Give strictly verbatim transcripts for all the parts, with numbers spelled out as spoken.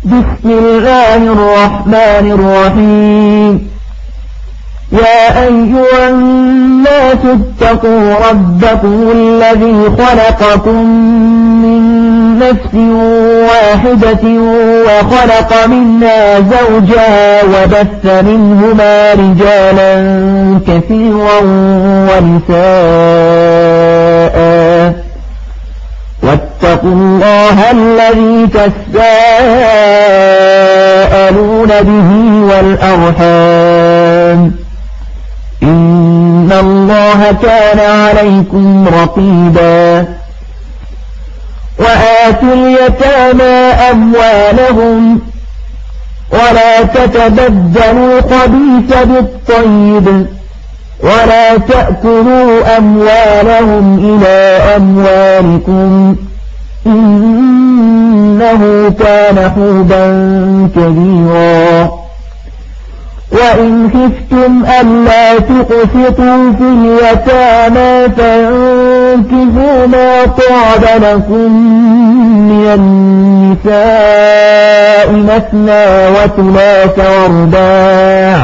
بسم الله الرحمن الرحيم. يا أيها الناس اتقوا ربكم الذي خلقكم من نفس واحدة وخلق منها زوجها وبث منهما رجالا كثيرا ونساء واتقوا الله الذي تساءلون به والأرحام إن الله كان عليكم رقيبا. وآتوا اليتامى أموالهم ولا تتبدلوا الخبيث بالطيب ولا تأكلوا أموالهم إلى أموالكم إنه كان حوبا كبيرا. وإن خفتم ألا تقسطوا في اليتامى فانكحوا ما طاب لكم من النساء مثنى وثلاث ورباع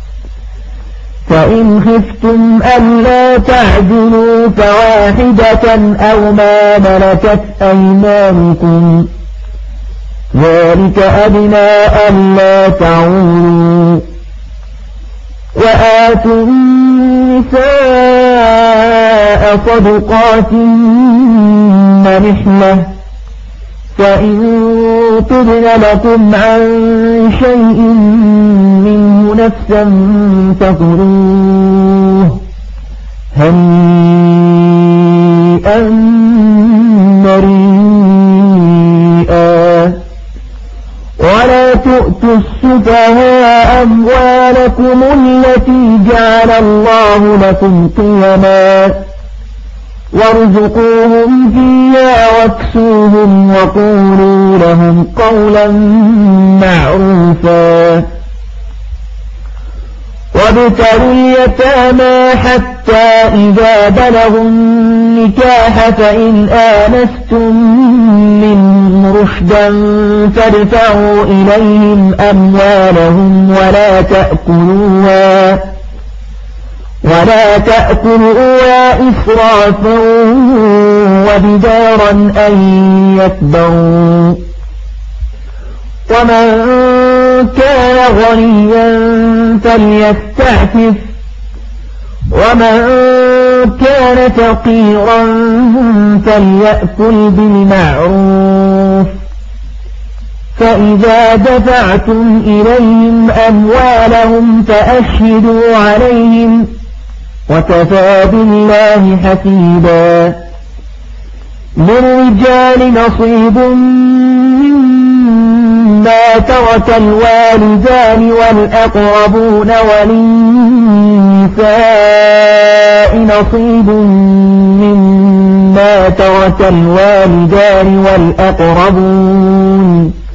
فإن خفتم ألا تعدلوا فواحدة أو ما ملكت أيمانكم ذلك أدنى ألا تعولوا. وآتوا النساء صدقاتهن نحلة فإن طبن لكم عن شيء منه نفسا فكلوه هنيئا مريئا. ولا تؤتوا السفهاء أموالكم التي جعل الله لكم قيما وارزقوهم فيها واكسوهم وقولوا لهم قولا معروفا. وابتلوا اليتامى حتى إذا بلغوا النكاح فإن آنستم منهم رشدا فادفعوا إليهم أموالهم ولا تأكلوها ولا تأكلوها إسرافا وبدارا أن يكبروا. ومن كان غنيا فليستعفف ومن كان فقيرا فليأكل بالمعروف. فإذا دفعتم إليهم أموالهم فأشهدوا عليهم وكفى بالله حسيبا. للرجال نصيب مما ترك الوالدان والأقربون وللنساء نصيب مما ترك الوالدان والأقربون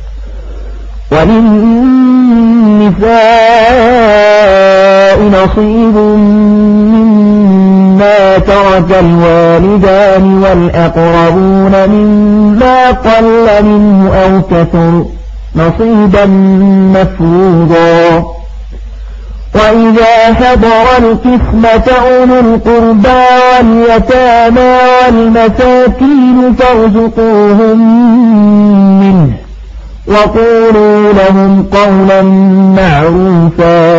وللنساء نصيب مما ترك الوالدان والأقربون مما قل منه أو كثر نصيبا مفروضا. وإذا حضر القسمة أولو القربى واليتامى والمساكين فارزقوهم منه وقولوا لهم قولا معروفا.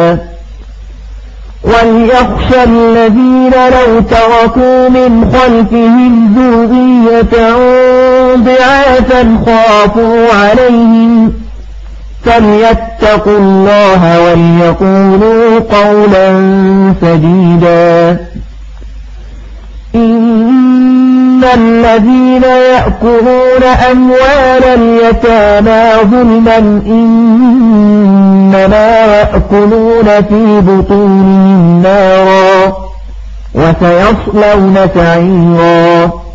وليخشى الذين لو تركوا من خلفهم ذرية ضعافا خافوا عليهم فليتقوا الله وليقولوا قولا سديدا. إن الذين يأكلون أموال اليتامى ظلما إنما يأكلون في بطونهم نارا وسيصلون سعيرا.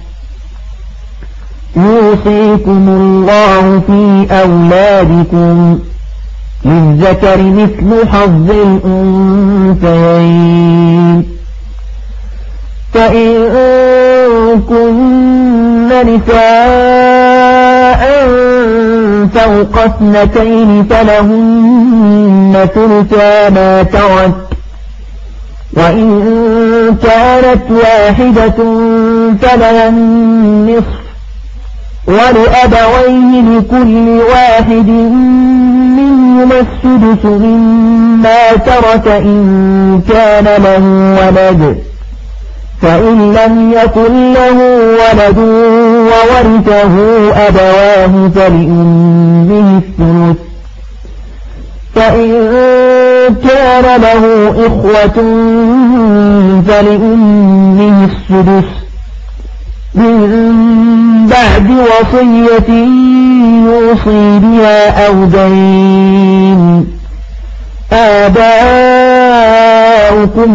يوصيكم الله في أولادكم للذكر مثل حظ الأنثيين فإن كن نساء فوق اثنتين فلهن ثلثا ما ترك، وإن كانت واحدة فلها النصف، ولأبويه لكل واحد منهما السدس مما ترك إن كان له ولد، فإن لم يكن له ولد وورثه أبواه فلأمه الثلث، فإن كان له إخوة فلأمه السدس من بعد وصية يوصي بها أو دين. آباؤكم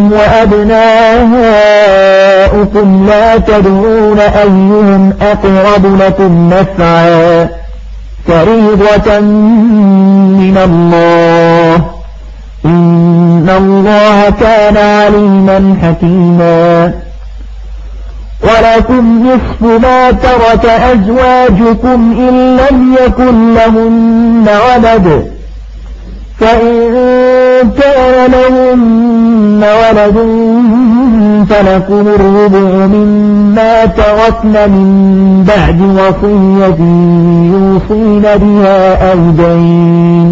وأبناؤكم لا تدرون أيهم أقرب لكم نفعا فريضة من الله، إن الله كان عليما حكيما. ولكم نصف ما ترك أزواجكم إن لم يكن لهن ولد، فإن كان لهن ولد فلكم الربع مما تركن من بعد وصية يوصين بها أو دين،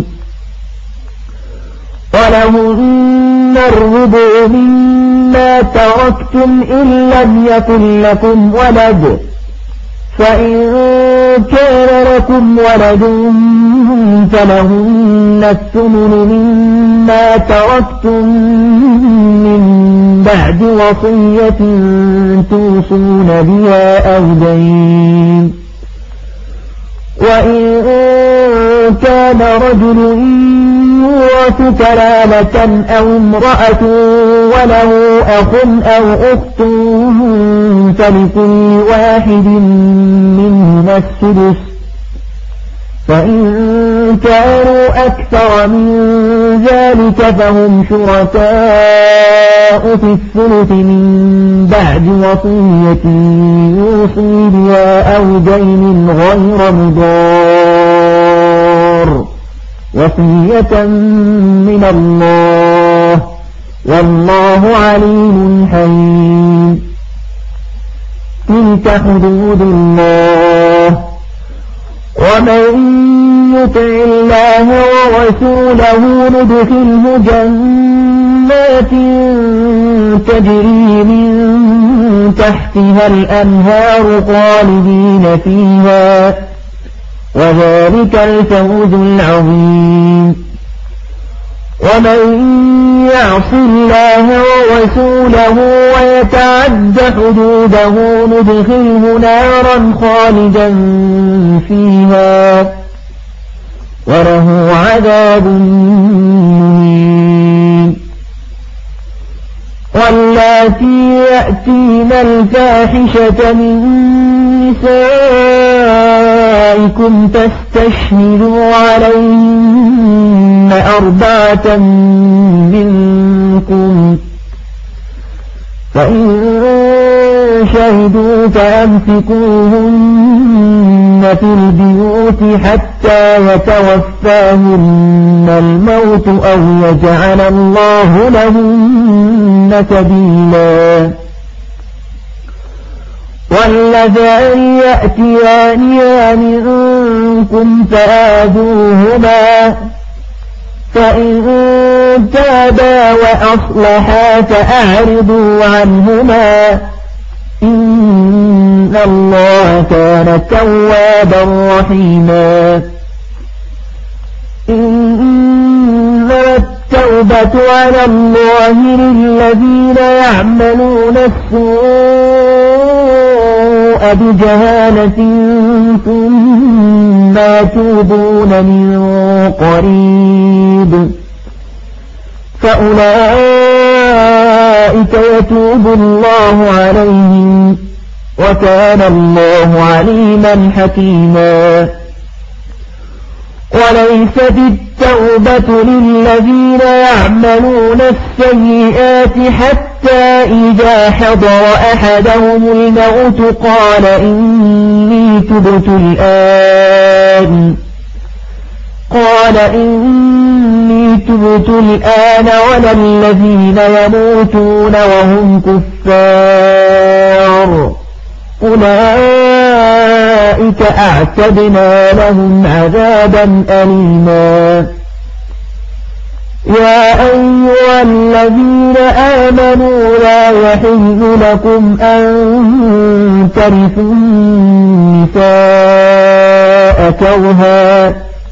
ولهن الربع مما تركتم إن لم يكن لكم ولد، فإن كان لكم ولد فلهن الثمن مما تركتم من بعد وصية توصون بها أو دين. وإن كان رجل يورث كلالة أو امرأة وله أخ أو أخت فلكل واحد منهما السدس، فإن كانوا أكثر من ذلك فهم شركاء في الثلث من بعد وصية يوصي بها أو دين غير مضار، وصية من الله، والله عليم حليم. تلك حدود الله، ومن يطع الله ورسوله ندخله جنات تجري من تحتها الأنهار خالدين فيها، وذلك الفوز العظيم. ومن يعص الله ورسوله ويتعد حدوده ندخله نارا خالدا فيها وله عذاب مهين. واللاتي يأتين الفاحشة من نسائكم فاستشهدوا عليهن أربعة منكم، فإن شهدوا فأمسكوهن في البيوت حتى يتوفاهن الموت أو يجعل الله لهن سبيلا. واللذان يأتيانها منكم فآذوهما، فإن تابا وأصلحا فأعرضوا عنهما، إن الله كان توابا رحيما. إنما التوبة على الله للذين يعملون السوء بجهالة ثم يتوبون من قريب فأولئك يتوب الله عليهم، وكان الله عليما حكيما. وليست التوبة للذين يعملون السيئات حتى حتى إذا حضر أحدهم الموت قال إني تبت الآن قال إني تبت الآن ولا الذين يموتون وهم كفار أولئك أعتدنا لهم عذابا أليما. يا أيها الذين آمنوا لا يحل لكم أن ترثوا النساء كرها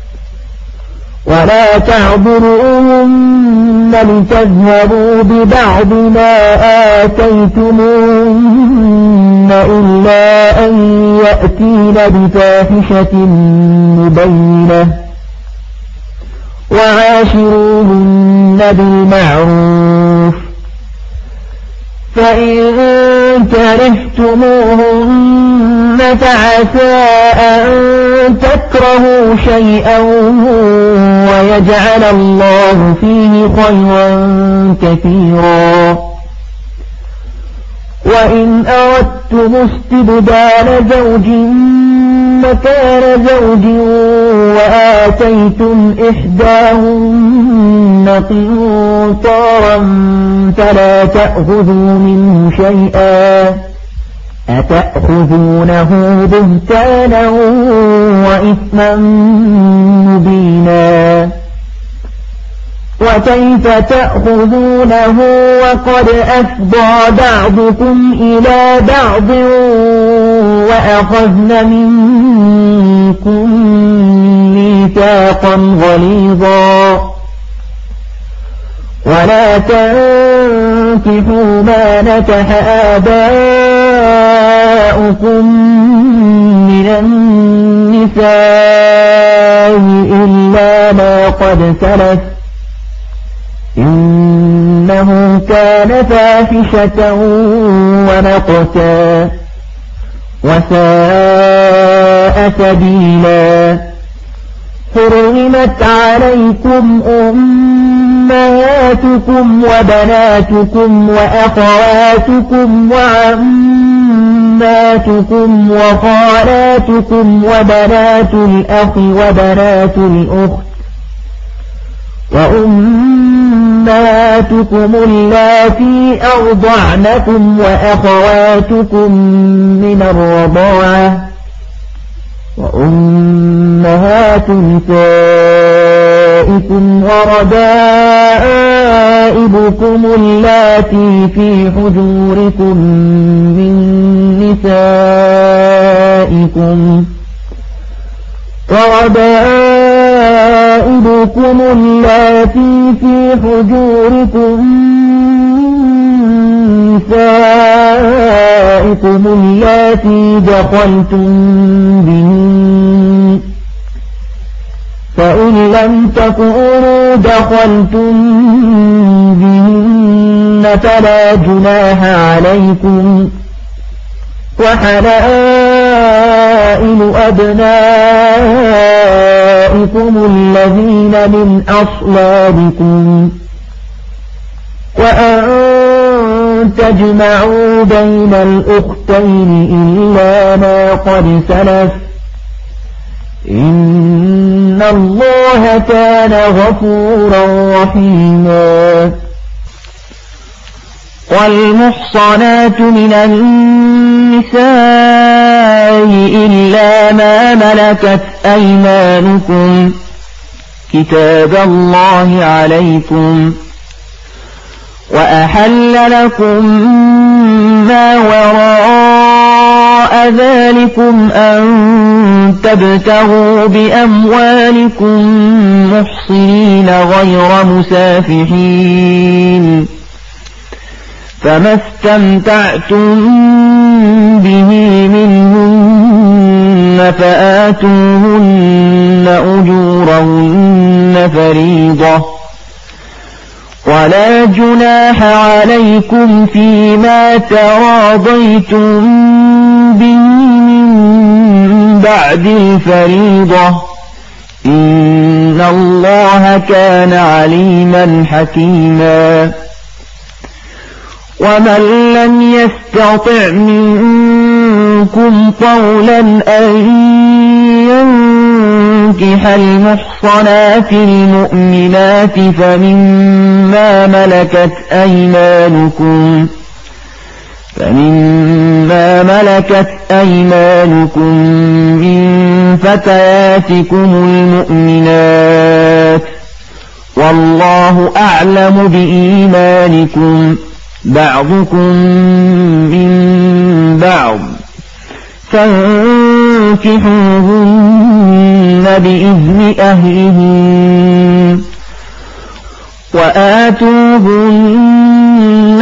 ولا تعضلوهن لتذهبوا ببعض ما آتيتموهن إلا أن يأتين بفاحشة مبينة وعاشروهن بالمعروف فإن كرهتموهن فعسى أن تكرهوا شيئا ويجعل الله فيه خيرا كثيرا. وإن أردتم استبدال زوج مكان زوج وآتيتم إحداهن قنطارا فلا تأخذوا منه شيئا أتأخذونه بهتانا وإثما مبينا وكيف تأخذونه وقد أفضى بعضكم إلى بعض وأخذن منكم ميثاقا غليظا ولا تنكحوا ما نكح آباؤكم من النساء إلا ما قد سلف إنه كان فاحشة ومقتا وساء سبيلا. حرمت عليكم أمهاتكم وبناتكم وأخواتكم وعماتكم وخالاتكم وبنات الأخ وبنات الأخت وأمهاتكم اللاتي أرضعنكم وأخواتكم من الرضاعة وأمهات نسائكم وربائبكم اللاتي في حجوركم من نسائكم وربائبكم اللاتي في حجوركم نسائكم اللاتي دخلتم بهن فإن لم تكونوا دخلتم بهن فلا جناح عليكم وحلائل أبنائكم الذين من أصلابكم وأن تجمعوا بين الأختين إلا ما قد سلف إن الله كان غفورا رحيما. والمحصنات من النساء إلا ما ملكت أيمانكم كتاب الله عليكم وأحل لكم ما وراء ذلكم أن تبتغوا بأموالكم محصنين غير مسافحين فما استمتعتم به منهن فآتوهن أجورهن فريضة ولا جناح عليكم فيما تراضيتم به من بعد الفريضة إن الله كان عليما حكيما. ومن لم يستطع منكم طولا أن ينكح المحصنات المؤمنات فمما ملكت أيمانكم فمما ملكت أيمانكم من فتياتكم المؤمنات والله أعلم بإيمانكم بعضكم من بعض فانكحوهن بإذن أهلهن وآتوهن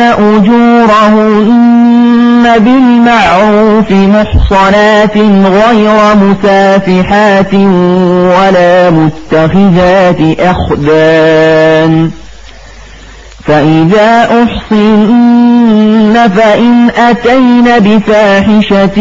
أجورهن بالمعروف محصنات غير مسافحات ولا متخذات أخدان فإذا أحصن فإن أتين بفاحشة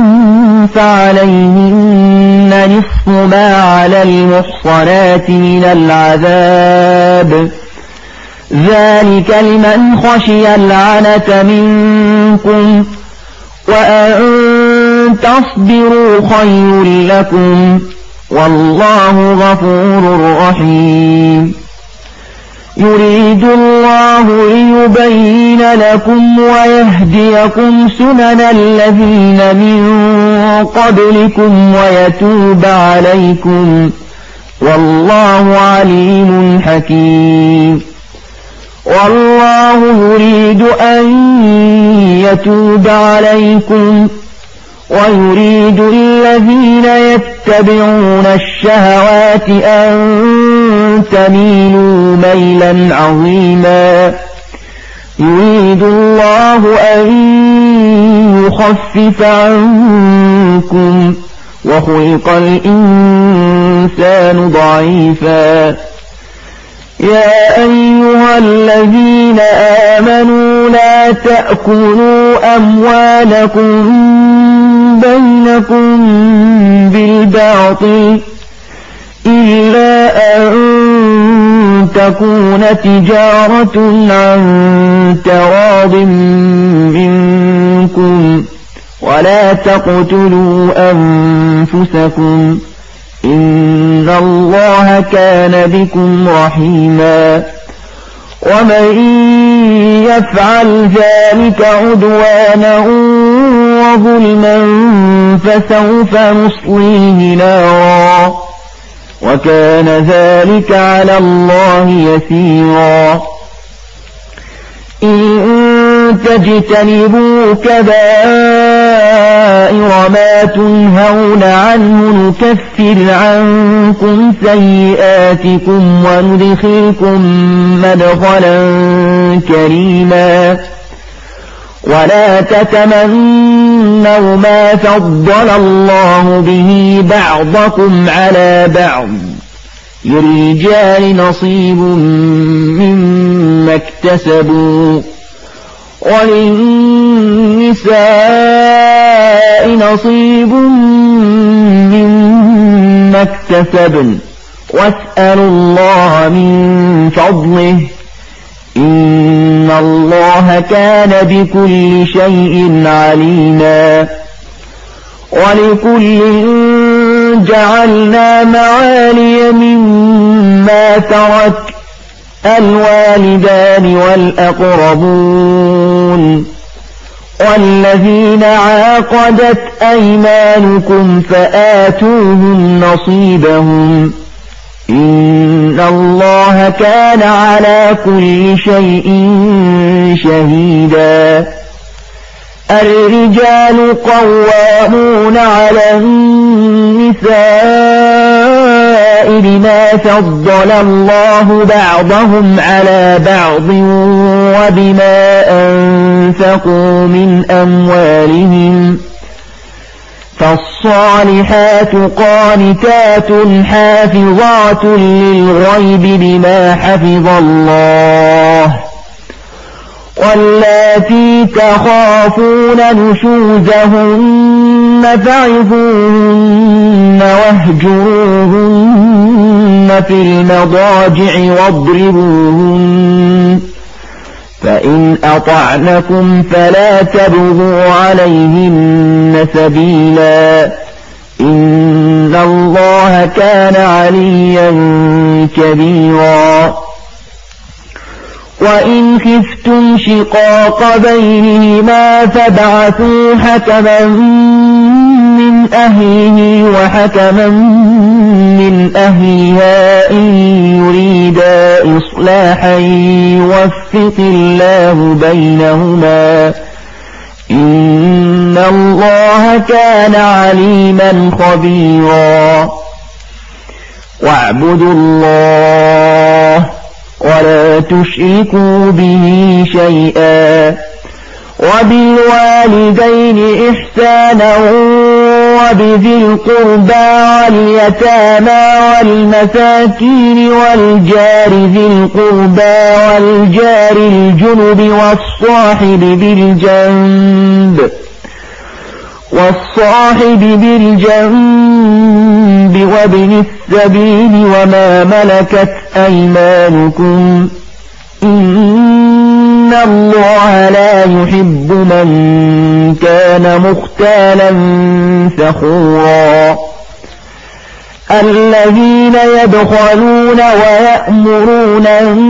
فعليهن نصف ما على المحصنات من العذاب ذلك لمن خشي العنة منكم وأن تصبروا خير لكم والله غفور رحيم يريد الله ليبين لكم ويهديكم سنن الذين من قبلكم ويتوب عليكم والله عليم حكيم والله يريد أن يتوب عليكم ويريد الذين يتبعون الشهوات أن تميلوا ميلا عظيما يريد الله أن يخفف عنكم وخلق الإنسان ضعيفا يا أيها الذين آمنوا لا تأكلوا أموالكم بينكم بالباطل إلا أن تكون تجارة عن تراض منكم ولا تقتلوا أنفسكم إن الله كان بكم رحيما ومن يفعل ذلك عدوانا وظلما فسوف نصليه نارا وكان ذلك على الله يسيرا إن تجتنبوا كبائر ما تنهون عنه نكفر عنكم سيئاتكم وندخلكم مدخلا كريما ولا تتمنوا ما فضل الله به بعضكم على بعض للرجال نصيب مما اكتسبوا وللنساء نصيب مما اكتسبن واسألوا الله من فضله إن الله كان بكل شيء عليما ولكل جعلنا موالي مما ترك الوالدان والأقربون والذين عاقدت أيمانكم فآتوهم نصيبهم إن الله كان على كل شيء شهيدا الرجال قوامون على النساء بما فضل الله بعضهم على بعض وبما أنفقوا من أموالهم فالصالحات قانتات حافظات للغيب بما حفظ الله واللاتي تخافون نشوزهن فعظوهن واهجروهن في المضاجع واضربوهن فإن أطعنكم فلا تبغوا عليهن سبيلا إن الله كان عليا كبيرا وإن خفتم شقاق بينهما فابعثوا حكما من أهله وحكما من أهلها إن يريدا إصلاحا يوفق الله بينهما إن الله كان عليما خبيرا واعبدوا الله ولا تشركوا به شيئا وبالوالدين إحسانا وبذي القربى واليتامى والمساكين والجار ذي القربى والجار الجنب والصاحب بالجنب والصاحب بالجنب وابن السبيل وما ملكت أيمانكم إن الله لا يحب من كان مختالا فخورا الذين يبخلون ويأمرون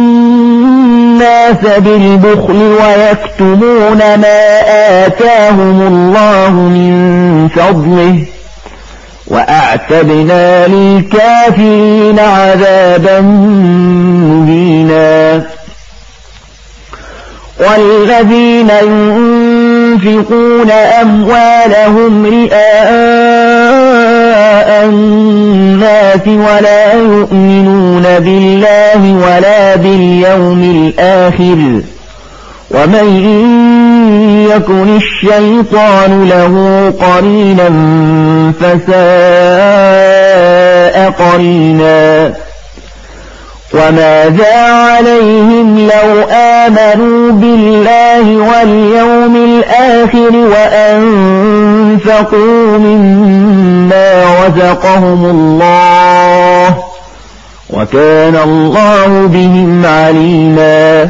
الناس بالبخل ويكتمون ما آتاهم الله من فضله وأعتدنا للكافرين عذابا مهينا والذين ينفقون أموالهم رئاء الناس ولا يؤمنون بالله ولا باليوم الآخر ومن يكن الشيطان له قرينا فساء قرينا وماذا عليهم لو آمنوا بالله واليوم الآخر وأنفقوا مما رزقهم الله وكان الله بهم عليما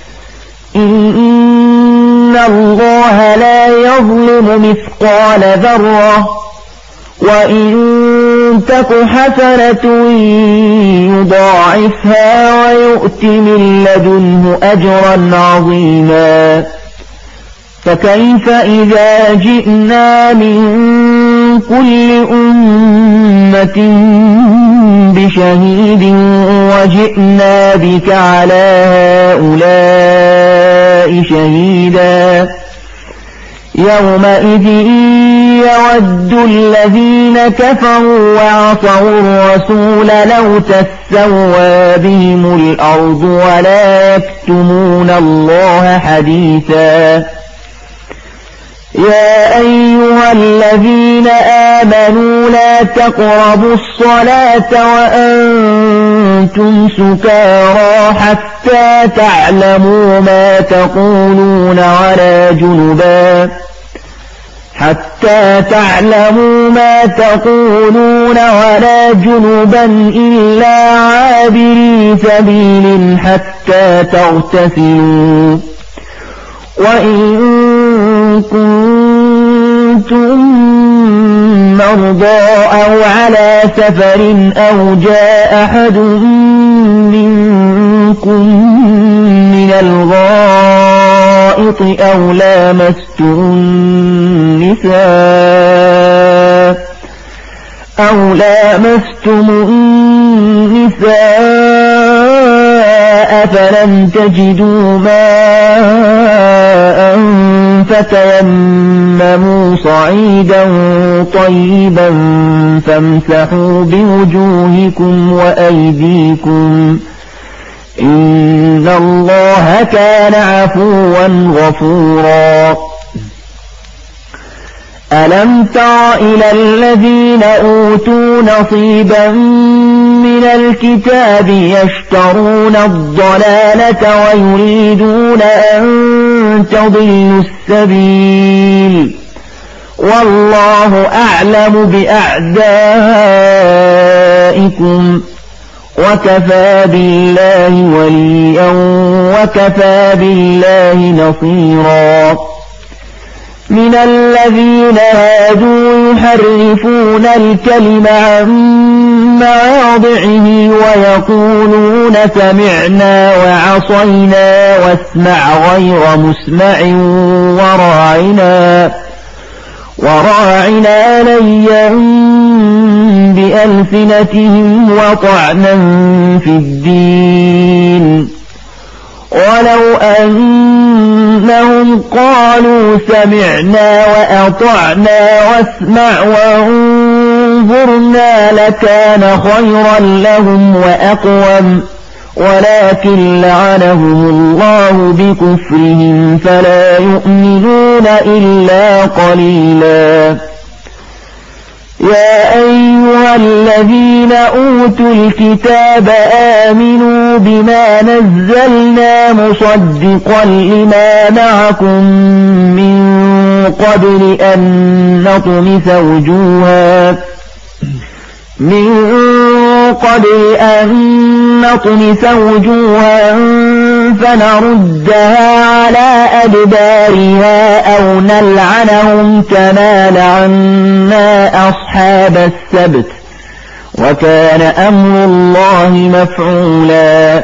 إن الله لا يظلم مثقال ذرة وإن تك حسنة يضاعفها ويؤت من لدنه أجرا عظيما فكيف إذا جئنا من كل أمة بشهيد وجئنا بك على هؤلاء شهيدا يومئذ يود الذين كفروا وعصوا الرسول لو تسوى بهم الأرض ولا يكتمون الله حديثا يا أيها الذين آمنوا لا تقربوا الصلاة وأنتم سكارى حتى تعلموا ما تقولون ولا جنبا حتى تعلموا ما تقولون ولا جنبا إلا عابري سبيل حتى تغتسلوا وإن كنتم مرضى أو على سفر أو جاء أحد منكم من الغائط أو لامستم النساء أو لامستم النساء فلم تجدوا ماء فتيمموا صعيدا طيبا فامسحوا بوجوهكم وأيديكم إن الله كان عفوا غفورا ألم تر إلى الذين أوتوا نصيبا من الكتاب يشترون الضلالة ويريدون أن تضلوا السبيل والله أعلم بأعدائكم وكفى بالله وليا وكفى بالله نصيرا. من الذين هادوا يحرفون الكلم عن مواضعه ويقولون سمعنا وعصينا واسمع غير مسمع وراعنا وراعنا ليا بألسنتهم وطعنا في الدين، ولو أنهم قالوا سمعنا وأطعنا واسمع وانظرنا لكان خيرا لهم وأقوم، ولكن لعنهم الله بكفرهم فلا يؤمنون إلا قليلا. يا أيها الذين أوتوا الكتاب آمنوا بما نزلنا مصدقا لما معكم من قبل أن نطمس وجوها من قبل أن نطمس وجوها فنردها على أدبارها أو نلعنهم كما لعنا أصحاب السبت، وكان أمر الله مفعولا.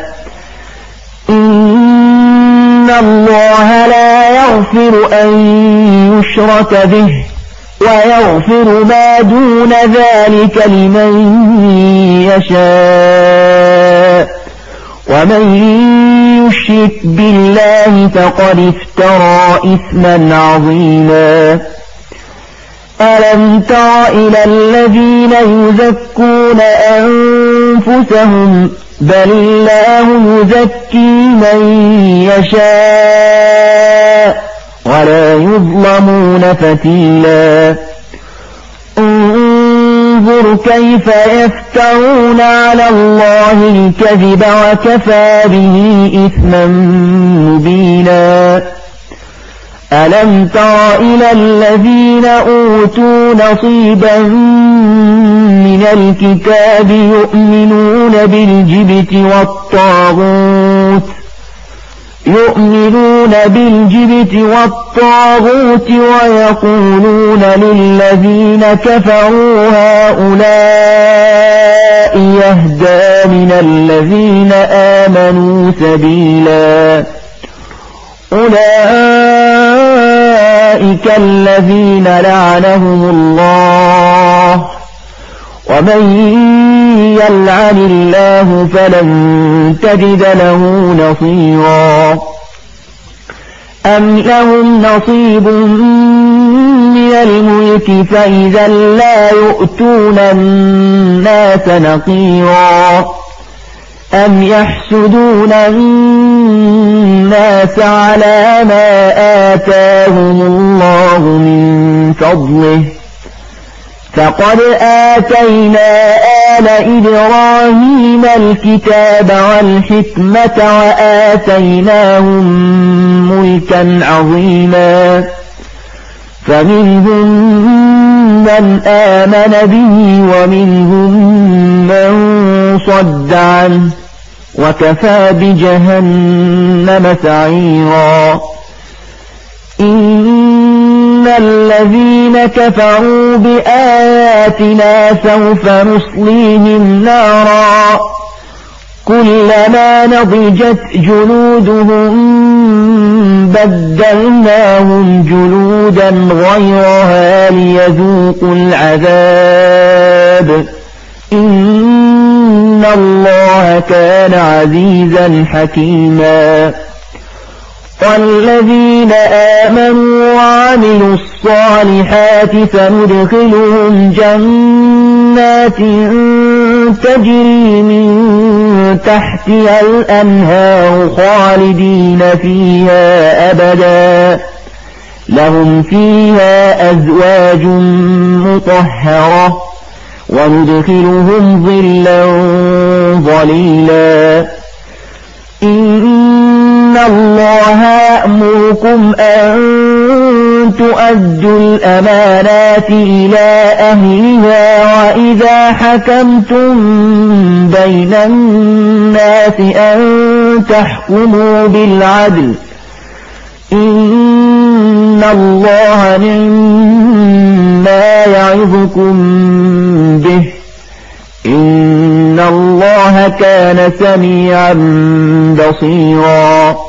إن الله لا يغفر أن يشرك به ويغفر ما دون ذلك لمن يشاء، ومن يشرك بالله فقد افترى إثما عظيما. ألم تر إلى الذين يزكون أنفسهم بل الله يزكي من يشاء ولا يظلمون فتيلا. انظر كيف يفترون على الله الكذب وكفى به إثما مبينا. ألم تر إلى الذين أوتوا نصيبا من الكتاب يؤمنون بالجبت والطاغوت يؤمنون بالجبت والطاغوت ويقولون للذين كفروا هؤلاء يهدى من الذين آمنوا سبيلا. أولئك الذين لعنهم الله، ومن يلعن الله فلن تجد له نصيرا. أم لهم نصيب من الملك فإذا لا يؤتون الناس نقيرا. أم يحسدون الناس على ما آتاهم الله من فضله، فقد آتينا آل إبراهيم الكتاب والحكمة وآتيناهم ملكا عظيما. فمنهم من آمن به ومنهم من صد عنه، وكفى بجهنم سعيرا. إن الذين كفروا بآياتنا سوف نصليهم نارا كلما نضجت جلودهم بدلناهم جلودا غيرها ليذوقوا العذاب إن الله كان عزيزا حكيما. والذين آمنوا وعملوا الصالحات سندخلهم جنات تجري من تحتها الأنهار خالدين فيها أبدا لهم فيها أزواج مطهرة وندخلهم ظلا ظليلا. إن الله يأمركم أن تؤدوا الأمانات إلى أهلها وإذا حكمتم بين الناس أن تحكموا بالعدل إن الله نعما يعظكم به إن الله كان سميعا بصيرا.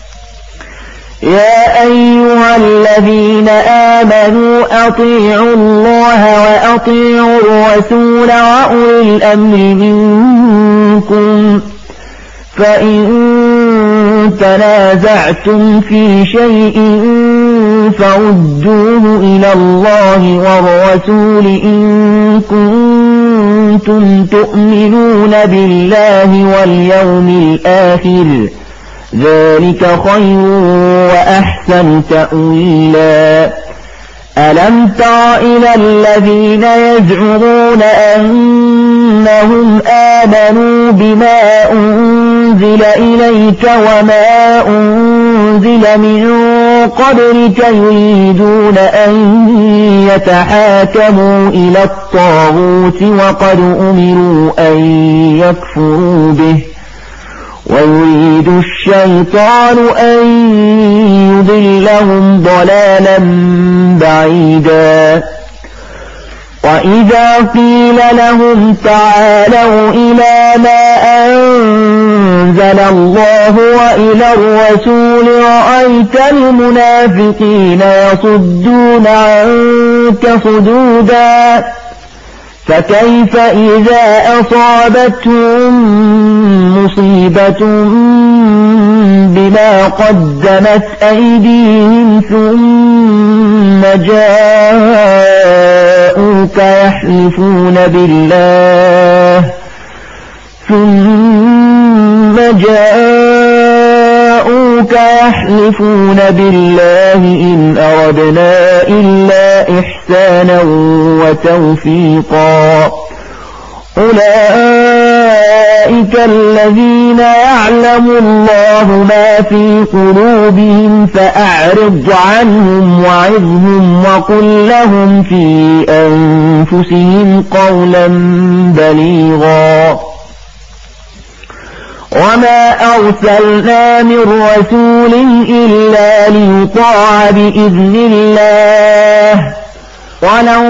يا أيها الذين آمنوا أطيعوا الله وأطيعوا الرسول وأولي الأمر منكم فإن تنازعتم في شيء فردوه إلى الله والرسول إن كنتم تؤمنون بالله واليوم الآخر ذلك خير وأحسن تأويلا. ألم تر إلى الذين يزعمون أنهم آمنوا بما أنزل إليك وما أنزل من قبلك يريدون أن يتحاكموا إلى الطاغوت وقد أمروا أن يكفروا به ويريد الشيطان أن يضلهم ضلالا بعيدا. وإذا قيل لهم تعالوا إلى ما أنزل الله وإلى الرسول رأيت المنافقين يصدون عنك صدودا فكيف إذا أصابتهم مصيبة بما قدمت أيديهم ثم جاءوك يحلفون بالله ثم جاءوك يحلفون بالله إن أردنا إلا إحسانا وتوفيقا. أولئك الذين يعلم الله ما في قلوبهم فأعرض عنهم وعظهم وقل لهم في أنفسهم قولا بليغا. وما أرسلنا من رسول إلا ليطاع بإذن الله ولو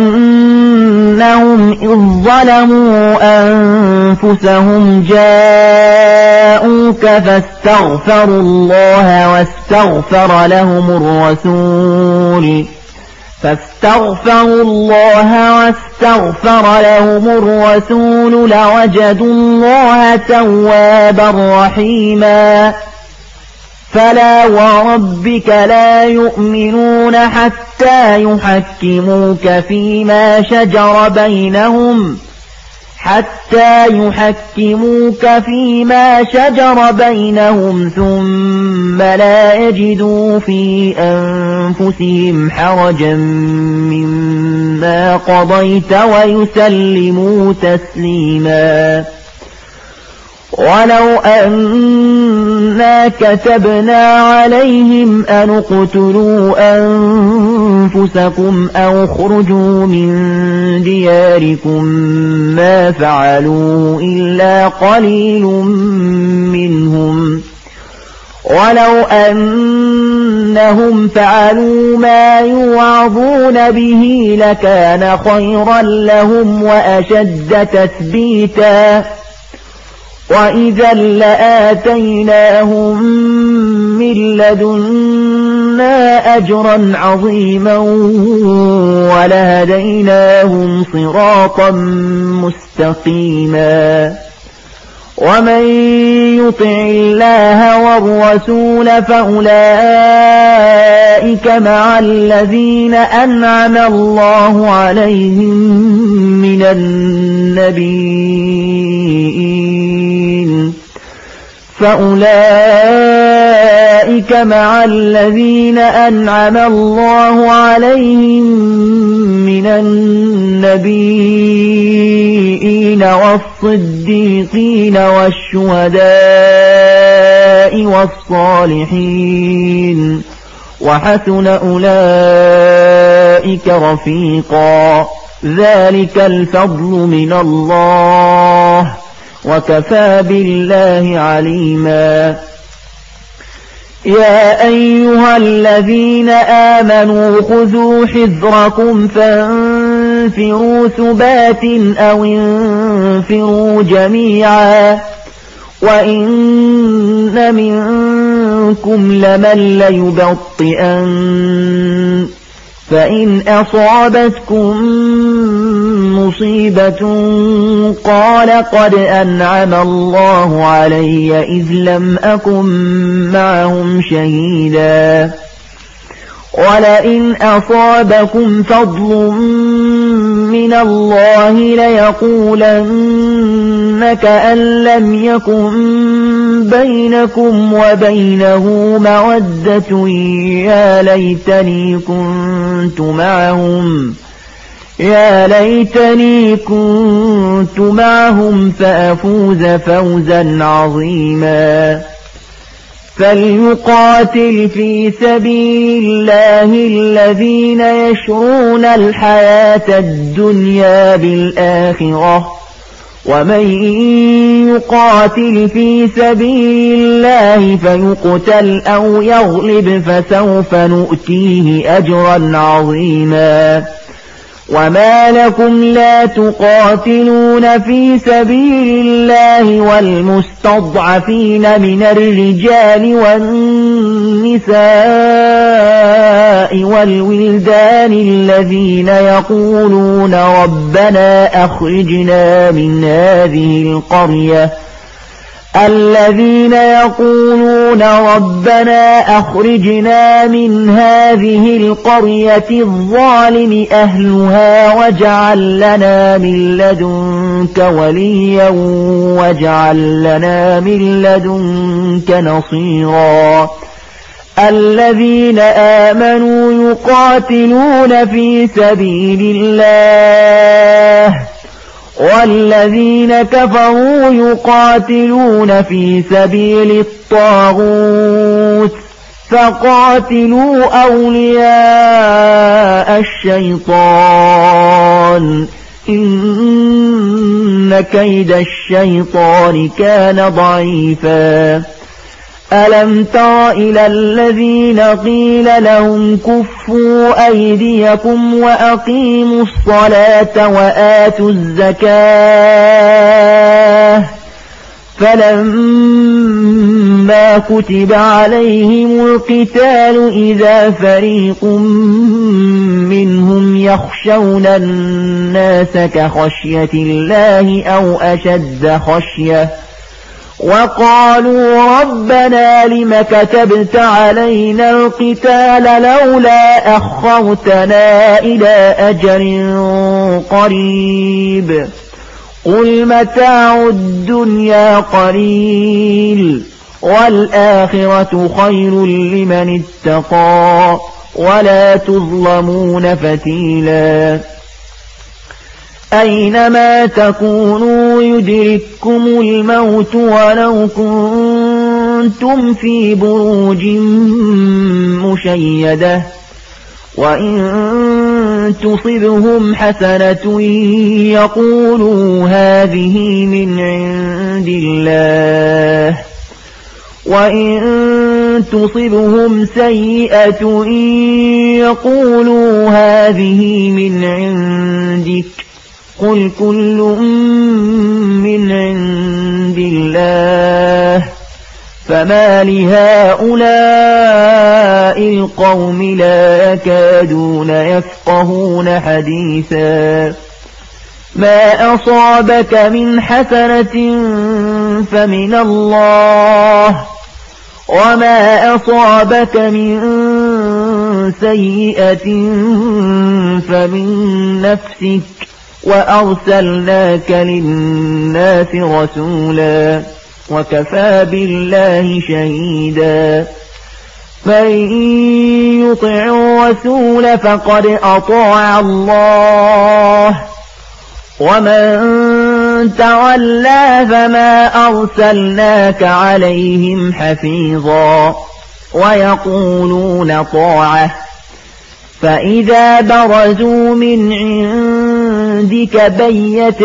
أنهم إذ ظلموا أنفسهم جاءوك فاستغفروا الله واستغفر لهم الرسول فاستغفروا الله واستغفر لهم الرسول لوجدوا الله توابا رحيما. فلا وربك لا يؤمنون حتى يحكموك فيما شجر بينهم حتى يحكموك فيما شجر بينهم ثم لا يجدوا في أنفسهم حرجا مما قضيت ويسلموا تسليما. ولو أنا كتبنا عليهم أن اقتلوا أنفسكم أو اخرجوا من دياركم ما فعلوا إلا قليل منهم ولو أنهم فعلوا ما يوعظون به لكان خيرا لهم وأشد تثبيتا. وإذا لآتيناهم من لدنا أجرا عظيما ولهديناهم صراطا مستقيما. ومن يطع الله والرسول فأولئك مع الذين أنعم الله عليهم من النبيين فأولئك مع الذين أنعم الله عليهم من النبيين والصديقين والشهداء والصالحين وحسن أولئك رفيقا. ذلك الفضل من الله وكفى بالله عليما. يا أيها الذين آمنوا خذوا حذركم فانفروا ثبات أو انفروا جميعا وإن منكم لمن ليبطئن فإن أصابتكم مصيبة قال قد أنعم الله علي إذ لم أكن معهم شهيدا ولئن أصابكم فضل من الله ليقولن كأن لم يكن بينكم وبينه مودة يا ليتني كنت معهم يا ليتني كنت معهم فأفوز فوزا عظيما. فليقاتل في سبيل الله الذين يشرون الحياة الدنيا بالآخرة ومن يقاتل في سبيل الله فيقتل أو يغلب فسوف نؤتيه أجرا عظيما. وما لكم لا تقاتلون في سبيل الله والمستضعفين من الرجال والنساء والولدان الذين يقولون ربنا أخرجنا من هذه القرية الذين يقولون ربنا أخرجنا من هذه القرية الظالم أهلها واجعل لنا من لدنك وليا واجعل لنا من لدنك نصيرا. الذين آمنوا يقاتلون في سبيل الله والذين كفروا يقاتلون في سبيل الطاغوت فقاتلوا أولياء الشيطان إن كيد الشيطان كان ضعيفا. ألم تر إلى الذين قيل لهم كفوا أيديكم وأقيموا الصلاة وآتوا الزكاة فلما كتب عليهم القتال إذا فريق منهم يخشون الناس كخشية الله أو أشد خشية وقالوا ربنا لم كتبت علينا القتال لولا أخرتنا إلى أجل قريب قل متاع الدنيا قليل والآخرة خير لمن اتقى ولا تظلمون فتيلا. أينما تكونوا يدرككم الموت ولو كنتم في بروج مشيدة وإن تصبهم حسنة يقولوا هذه من عند الله وإن تصبهم سيئة يقولوا هذه من عندك قل كل من عند الله فما لهؤلاء القوم لا يكادون يفقهون حديثا. ما أصابك من حسنة فمن الله وما أصابك من سيئة فمن نفسك وأرسلناك للناس رسولا وكفى بالله شهيدا. من يطع الرسول فقد أطاع الله ومن تولى فما أرسلناك عليهم حفيظا. ويقولون طاعة فإذا برزوا من عندك بيت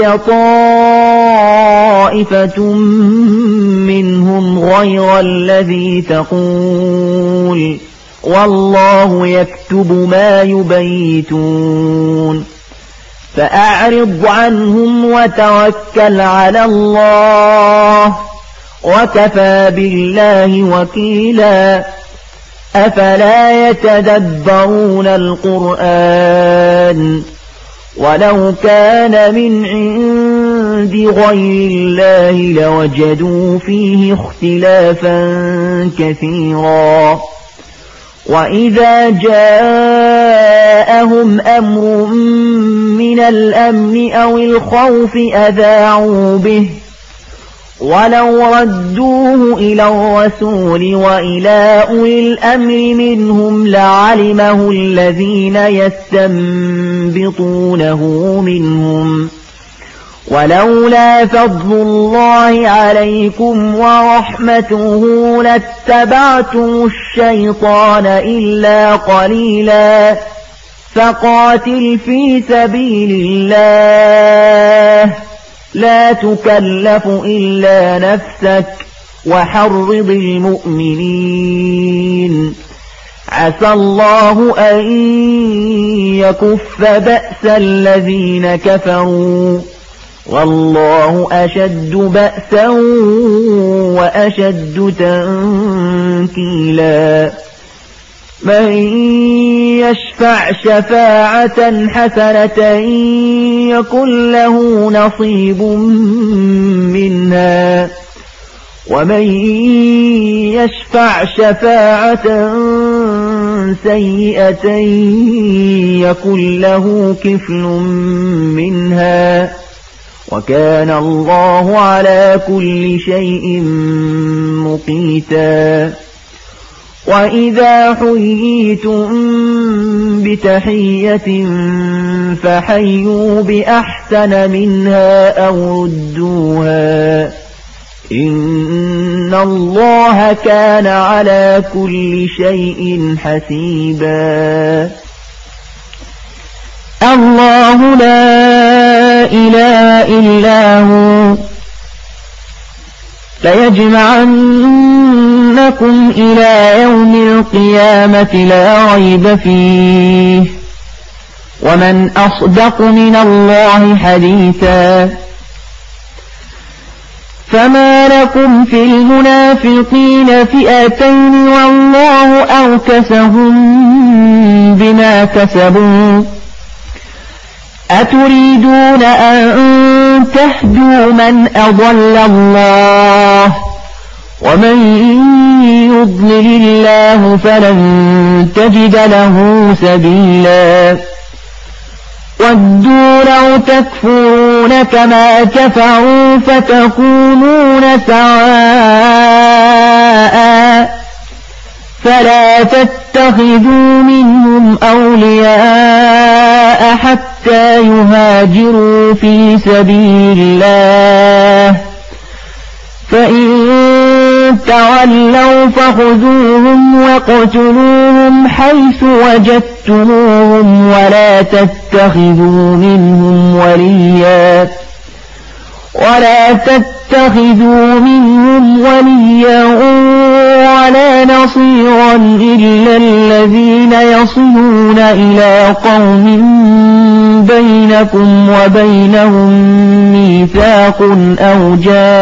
طائفة منهم غير الذي تقول والله يكتب ما يبيتون فأعرض عنهم وتوكل على الله وكفى بالله وكيلا أفلا يتدبرون القرآن ولو كان من عند غير الله لوجدوا فيه اختلافا كثيرا وإذا جاءهم أمر من الأمن أو الخوف أذاعوا به ولو ردوه إلى الرسول وإلى أولي الأمر منهم لعلمه الذين يستنبطونه منهم ولولا فضل الله عليكم ورحمته لاتبعتم الشيطان إلا قليلا فقاتل في سبيل الله لا تكلف إلا نفسك وحرض المؤمنين عسى الله أن يكف بأس الذين كفروا والله أشد بأسا وأشد تنكيلا من يشفع شفاعة حسنة يكن له نصيب منها ومن يشفع شفاعة سيئة يكن له كفل منها وكان الله على كل شيء مقيتا وإذا حييتم بتحية فحيوا بأحسن منها أو ردوها إن الله كان على كل شيء حسيبا الله لا إله إلا هو ليجمعنكم إلى يوم القيامة لا ريب فيه ومن أصدق من الله حديثا فما لكم في المنافقين فئتين والله أركسهم بما كسبوا أتريدون أن تهدوا من أضل الله ومن يضلل الله فلن تجد له سبيلا ودوا لو تكفرون كما كفروا فتكونون سواء فلا تتخذوا منهم أولياء حتى يهاجروا في سبيل الله فإن تولوا فخذوهم واقتلوهم حيث وجدتموهم ولا تتخذوا منهم وليا ولا تتخذوا منهم وليا ولا نصيرا إلا الذين يصلون إلى قوم بينكم وبينهم ميثاق أو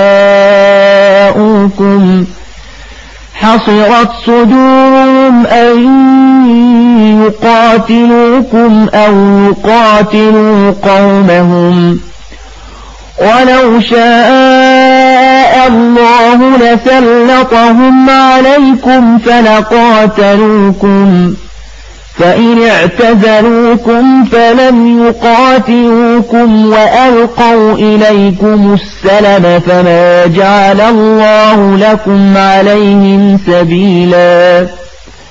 جاءوكم حصرت صدورهم أن يقاتلوكم أو يقاتلوا قومهم ولو شاء الله لسلطهم عليكم فلقاتلوكم فإن اعتزلوكم فلم يقاتلوكم وألقوا إليكم السلم فما جعل الله لكم عليهم سبيلا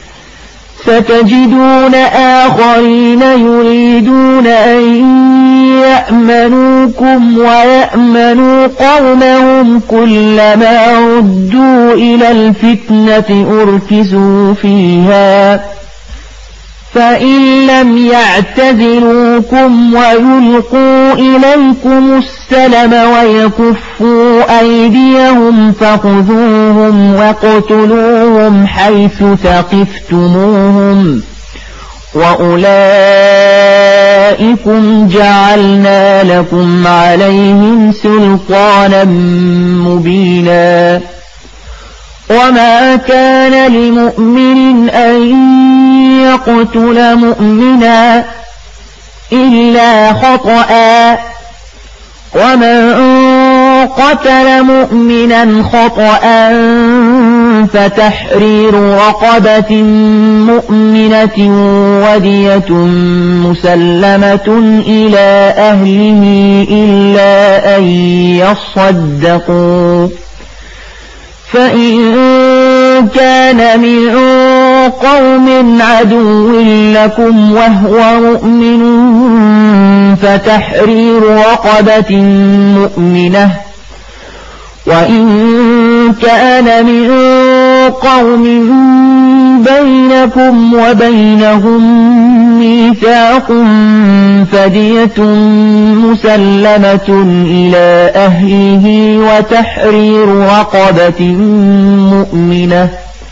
ستجدون آخرين يريدون أن يأمنوكم ويأمنوا قومهم كلما ردوا إلى الفتنة أركسوا فيها فإن لم يعتزلوكم ويلقوا إليكم السلم ويكفوا أيديهم فخذوهم واقتلوهم حيث ثقفتموهم وأولئكم جعلنا لكم عليهم سلطانا مبينا وما كان لمؤمن أن يقتل مؤمنا إلا خطأ ومن قتل مؤمنا خطأ فتحرير رقبة مؤمنة ودية مسلمة إلى أهله إلا أن يصدقوا فإن كان من قوم عدو لكم وهو مؤمن فتحرير رقبة مؤمنة وإن كان من قوم بينكم وبينهم ميثاق فدية مسلمة إلى أهله وتحرير رقبة مؤمنة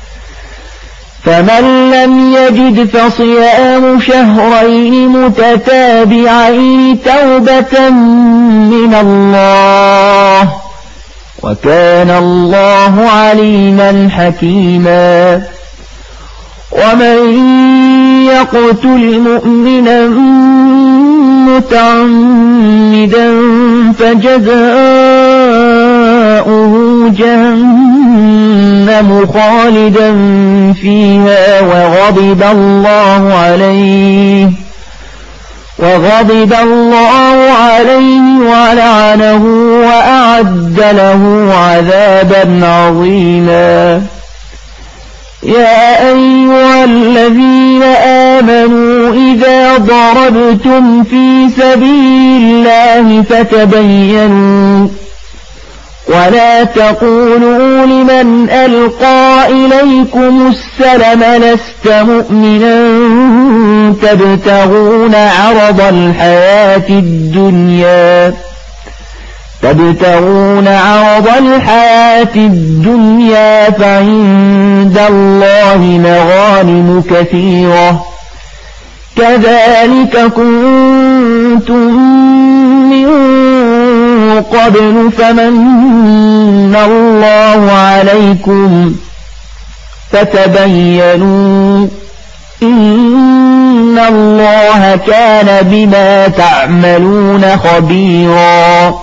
فمن لم يجد فصيام شهرين متتابعين توبة من الله وكان الله عليما حكيما ومن يقتل مؤمنا متعمدا فجزاؤه جهنم خالدا فيها وغضب الله عليه وغضب الله عليه ولعنه وأعد له عذابا عظيما يا أيها الذين آمنوا إذا ضربتم في سبيل الله فتبينوا ولا تقولوا لمن ألقى إليكم السلم لست مؤمنا تبتغون عرض الحياة الدنيا تبتغون عرض الحياة الدنيا فعند الله مغانم كثيرة كذلك كنتم من قبل فمن الله عليكم فتبينوا إن الله كان بما تعملون خبيرا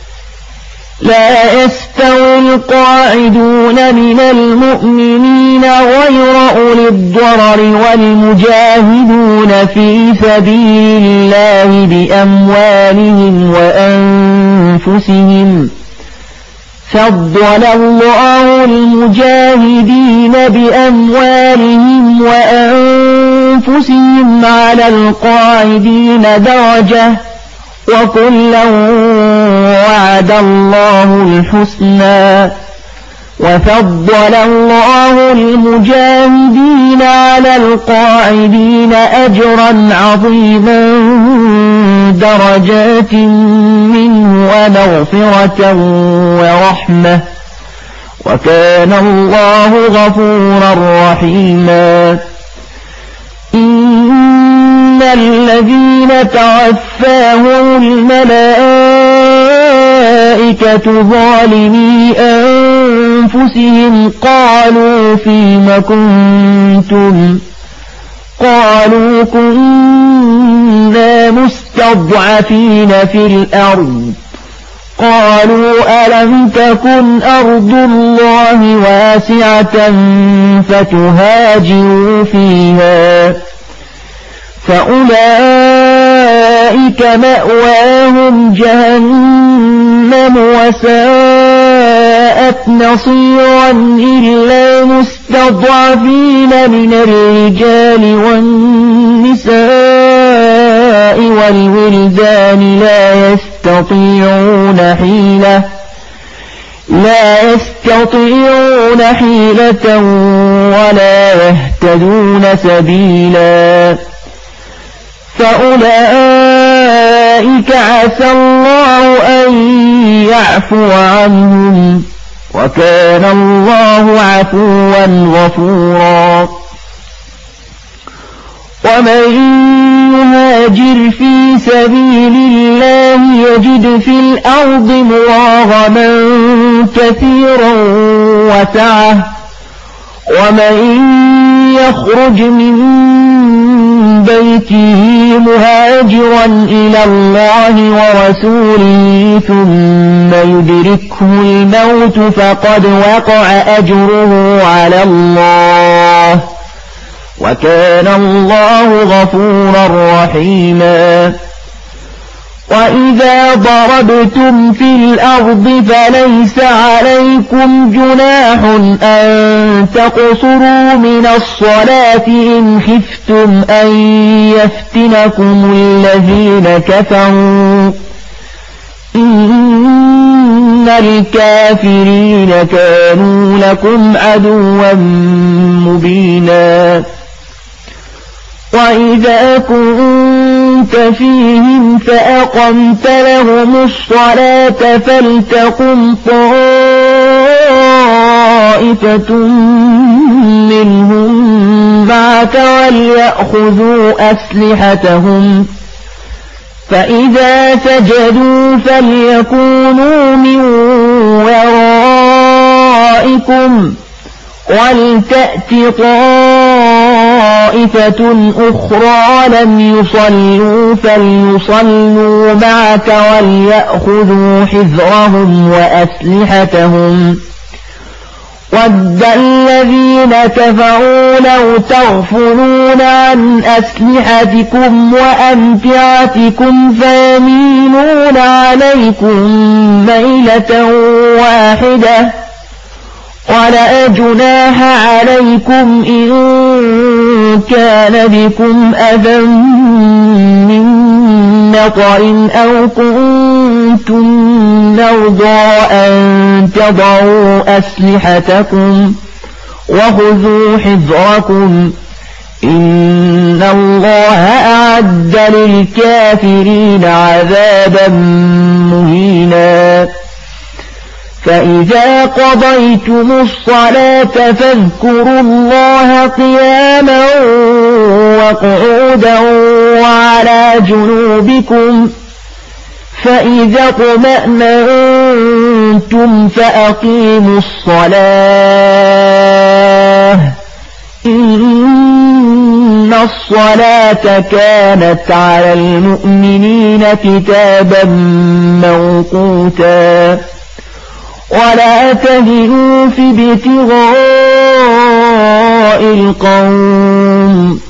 لا يستوي القاعدون من المؤمنين غير أولي الضرر والمجاهدون في سبيل الله بأموالهم وأنفسهم فضل الله المجاهدين بأموالهم وأنفسهم على القاعدين درجة وكلا وعد الله الحسنى وفضل الله المجاهدين على القاعدين أجرا عظيما درجات منه ومغفرة ورحمة وكان الله غفورا رحيما إن الذين توفاهم الملائكة ظالمي أنفسهم قالوا فيم كنتم قالوا كنا مستضعفين في الأرض قالوا ألم تكن أرض الله واسعة فتهاجروا فيها فأولئك مأواهم جهنم وساءت نصيرا إلا مستضعفين من الرجال والنساء والولدان لا يستطيعون حيلة لا يستطيعون حيلة ولا يهتدون سبيلا فأولئك عسى الله أن يعفو عنهم وكان الله عفوا غفورا ومن يهاجر في سبيل الله يجد في الأرض مراغما كثيرا وسعة ومن يخرج من بيته مهاجرا إلى الله ورسوله ثم يدركه الموت فقد وقع أجره على الله وكان الله غفورا رحيما وإذا ضربتم في الأرض فليس عليكم جناح أن تقصروا من الصلاة إن خفتم أن يفتنكم الذين كفروا إن الكافرين كانوا لكم عدوا مبينا وإذا كنت فيهم فأقمت لهم الصلاة فلتقم طائفة منهم معك وليأخذوا أسلحتهم فإذا سجدوا فليكونوا من ورائكم ولتأت طائفة أخرى لم يصلوا فليصلوا معك وليأخذوا حذرهم وأسلحتهم ود الذين كفروا لو تغفلون عن أسلحتكم وأمتعتكم فيميلون عليكم ميلة واحدة ولا جناح عليكم إن كان بكم أذى من مطر أو كنتم مرضى أن تضعوا أسلحتكم وخذوا حذركم إن الله أعد للكافرين عذابا مهينا فإذا قضيتم الصلاة فاذكروا الله قياما وقعودا وعلى جنوبكم فإذا اطمأننتم فأقيموا الصلاة إن الصلاة كانت على المؤمنين كتابا موقوتا ولا تهنوا في ابتغاء القوم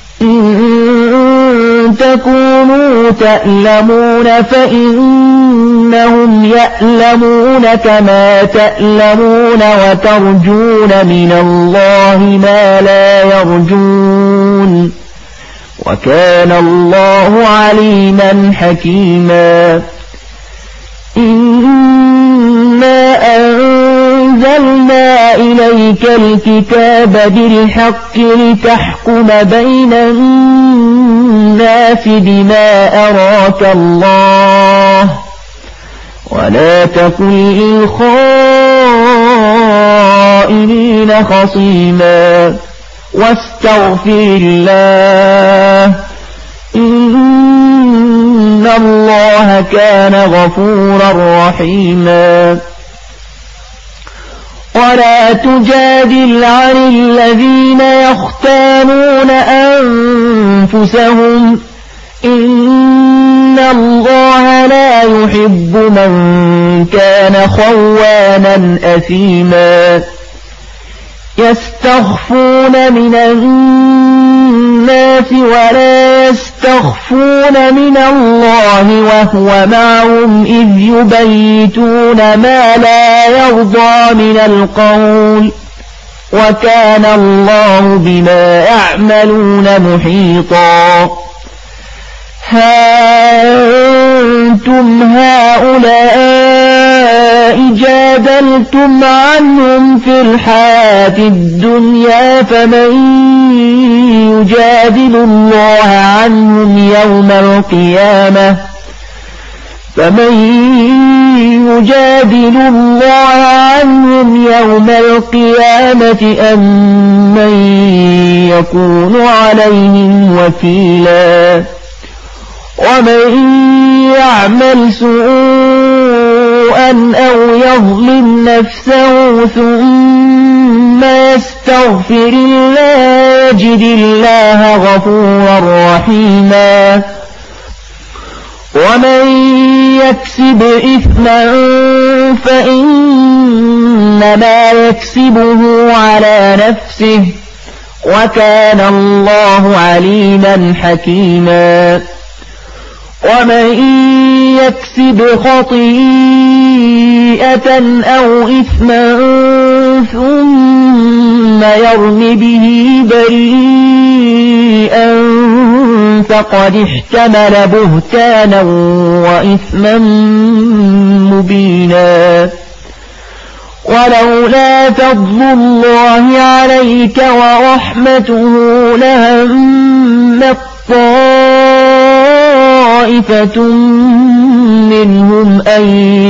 إن تكونوا تألمون فإنهم يألمون كما تألمون وترجون من الله ما لا يرجون وكان الله عليما حكيما إنا أنزلنا إليك الكتاب بالحق لتحكم بين الناس بما أراك الله ولا تكن للخائنين خصيما واستغفر الله إن الله كان غفورا رحيما ولا تجادل عن الذين يختانون أنفسهم إن الله لا يحب من كان خوانا أثيما يستخفون من الناس ولا يستخفون من الله وهو معهم إذ يبيتون ما لا يرضى من القول وكان الله بما يعملون محيطا ها أنتم هؤلاء جادلتم عنهم في الحياة الدنيا فمن يجادل الله عنهم يوم القيامة فمن يجادل الله عنهم يوم القيامة أم من يكون عليهم وكيلا ومن يعمل سوءا أو يظلم نفسه ثم يستغفر الله يجد الله غفورا رحيما ومن يكسب إثما فإنما يكسبه على نفسه وكان الله عليما حكيما ومن يكسب خطيئة أو إثما ثم يرم به بريئا فقد احتمل بهتانا وإثما مبينا ولولا فضل الله عليك ورحمته لهمت طائفة منهم أن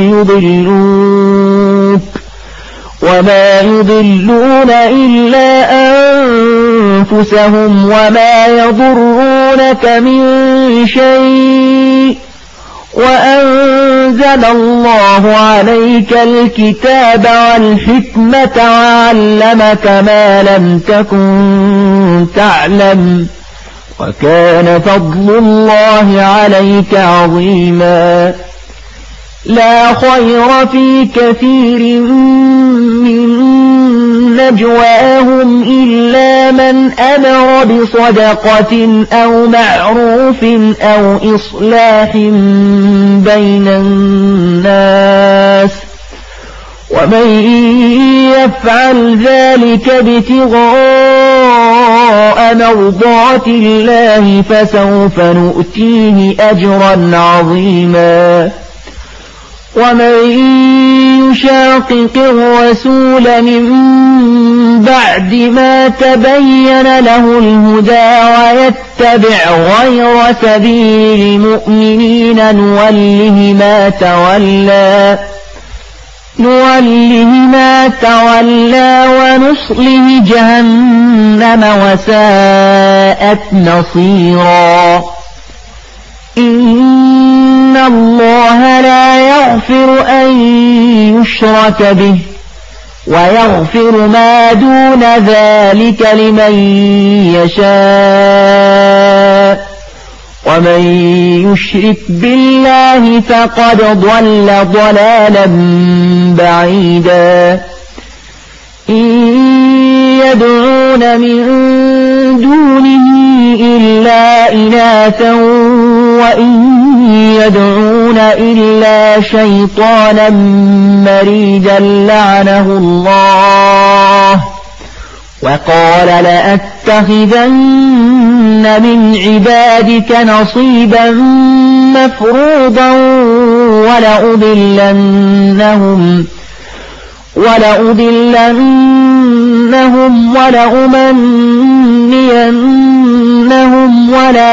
يضلوك وما يضلون إلا أنفسهم وما يضرونك من شيء وأنزل الله عليك الكتاب والحكمة وعلمك ما لم تكن تعلم وكان فضل الله عليك عظيما لا خير في كثير من نجواهم إلا من أمر بصدقة أو معروف أو إصلاح بين الناس ومن يفعل ذلك ابتغاء مرضات الله فسوف نؤتيه أجرا عظيما ومن يشاقق الرسول من بعد ما تبين له الهدى ويتبع غير سبيل المؤمنين نوله ما تولى نوله ما تولى ونصله جهنم وساءت مصيرا إن الله لا يغفر أن يشرك به ويغفر ما دون ذلك لمن يشاء ومن يشرك بالله فقد ضل ضلالا بعيدا إن يدعون من دونه إلا إناثا وإن يدعون إلا شيطانا مريدا لعنه الله وقال لأتخذن من عبادك نصيبا مفروضا ولأضلنهم ولأضلنهم ولأمنينهم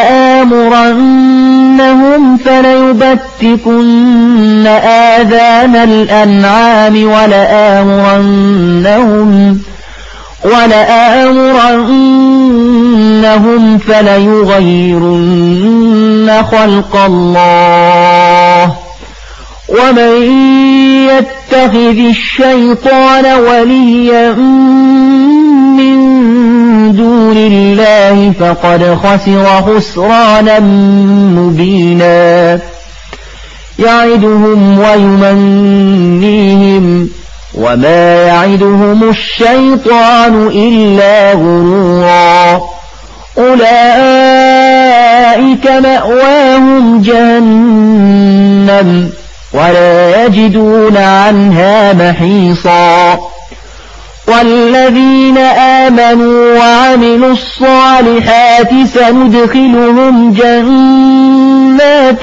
ولآمرنهم فليبتكن آذان الأنعام ولآمرنهم ولآمرنهم فليغيرن خلق الله ومن يتخذ الشيطان وليا من دون الله فقد خسر خسرانا مبينا يعدهم ويمنيهم وما يعدهم الشيطان إلا غرورا أولئك مأواهم جهنم ولا يجدون عنها محيصا والذين آمنوا وعملوا الصالحات سندخلهم جنات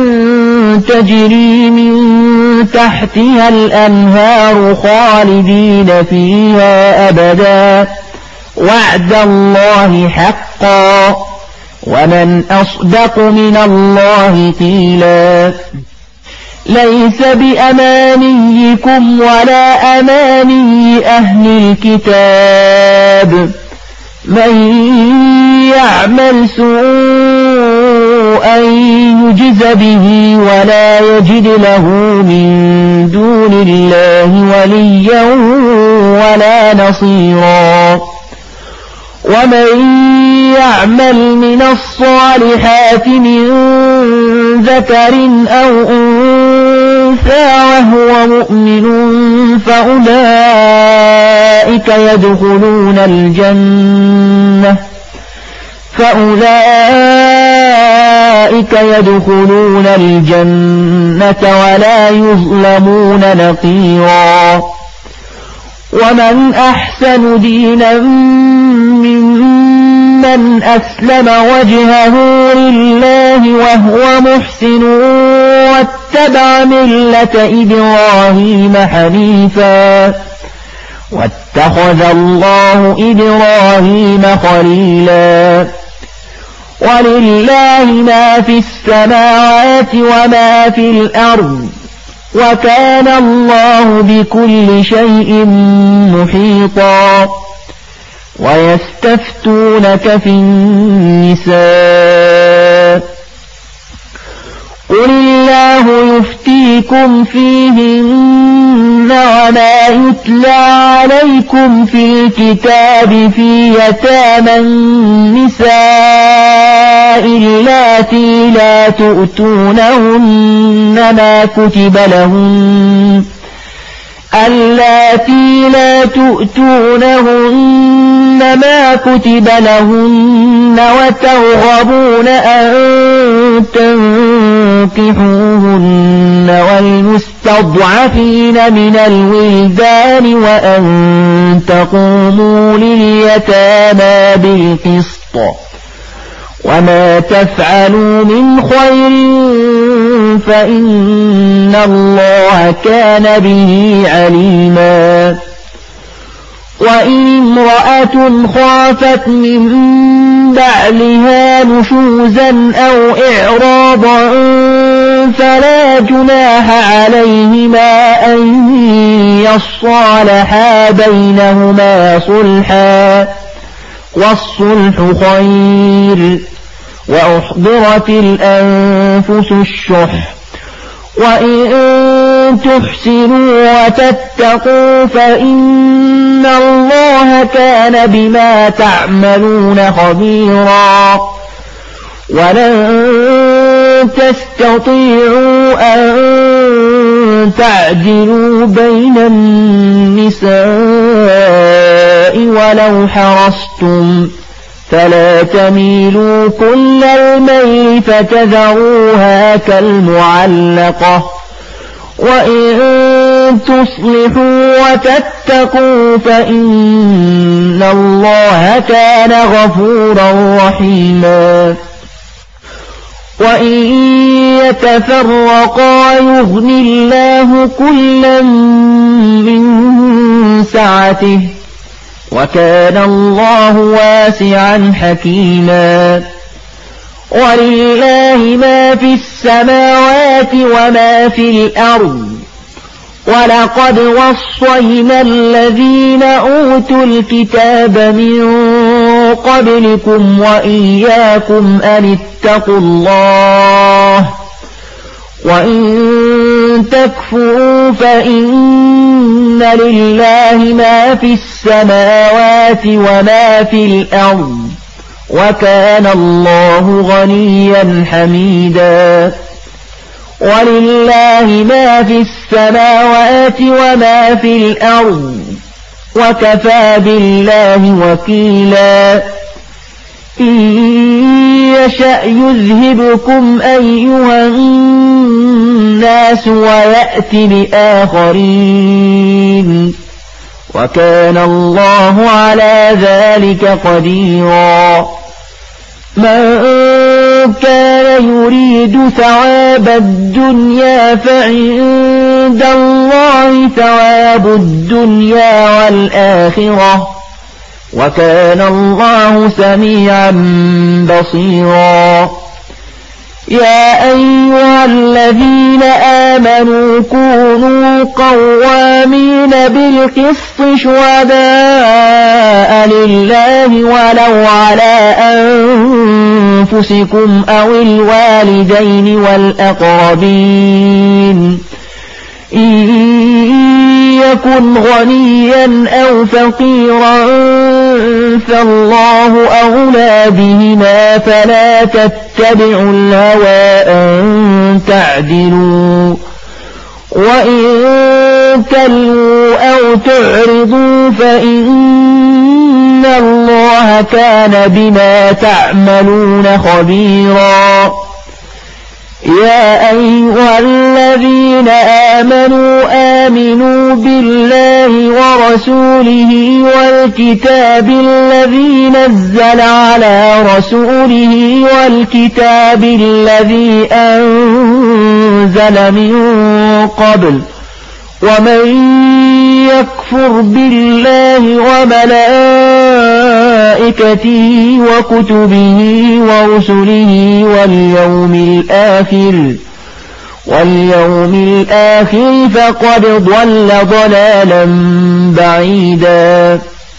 تجري من تحتها الأنهار خالدين فيها أبدا وعد الله حقا ومن أصدق من الله قيلا ليس بأمانيكم ولا أماني أهل الكتاب من يعمل سوءا يجز به ولا يجد له من دون الله وليا ولا نصيرا ومن يعمل من الصالحات من ذكر أو أنثى وهو مؤمن فأولئك يدخلون الجنة فأولئك يدخلون الجنة ولا يظلمون نقيرا ومن أحسن دينا ممن أسلم وجهه لله وهو محسن واتبع ملة إبراهيم حنيفا واتخذ الله إبراهيم خليلا ولله ما في السماوات وما في الأرض وكان الله بكل شيء محيطا ويستفتونك في النساء قل الله يفتيكم فيهن وما يتلى عليكم في الكتاب في يتامى النساء اللاتي لا تؤتونهن ما كتب لهن اللاتي لا تؤتونهن ما كتب لهن وترغبون أن تنكحوهن والمستضعفين من الولدان وأن تقوموا لليتامى بالقسط وما تفعلوا من خير فإن الله كان به عليما وإن امرأة خافت من بعلها نشوزا أو إعراضا فلا جناح عليهما أن يصالحا بينهما صلحا والصلح خير وأحضرت الأنفس الشح وإن تحسنوا وتتقوا فإن الله كان بما تعملون خبيرا ولن تستطيعوا أن تعدلوا بين النساء ولو حرصتم فلا تميلوا كل الميل فتذروها كالمعلقة وإن تصلحوا وتتقوا فإن الله كان غفورا رحيما وإن يتفرقا يغن الله كلا من سعته وكان الله واسعا حكيما ولله ما في السماوات وما في الأرض ولقد وصينا الذين أوتوا الكتاب من قبلكم وإياكم أن اتقوا الله وإن تكفروا فإن لله ما في السماوات وما في الأرض وكان الله غنيا حميدا ولله ما في السماوات وما في الأرض وكفى بالله وكيلا إن يشأ يذهبكم أيها الناس ويأتي بآخرين وكان الله على ذلك قديرا. من كان يريد ثواب الدنيا فعند الله ثواب الدنيا والآخرة وكان الله سميعا بصيرا. يا أيها الذين آمنوا كونوا قوامين بالقسط شهداء لله ولو على أنفسكم أو الوالدين والأقربين إن يكن غنيا أو فقيرا فالله أولى بهما فلا تتبعوا الهوى أن تعدلوا وإن تلووا أو تعرضوا فإن الله كان بما تعملون خبيرا. يا أيها الذين آمنوا آمنوا بالله ورسوله والكتاب الذي نزل على رسوله والكتاب الذي أنزل من قبل ومن يكفر بالله وملائكته وكتبه ورسله واليوم الآخر واليوم الآخر فقد ضل ضلالا بعيدا.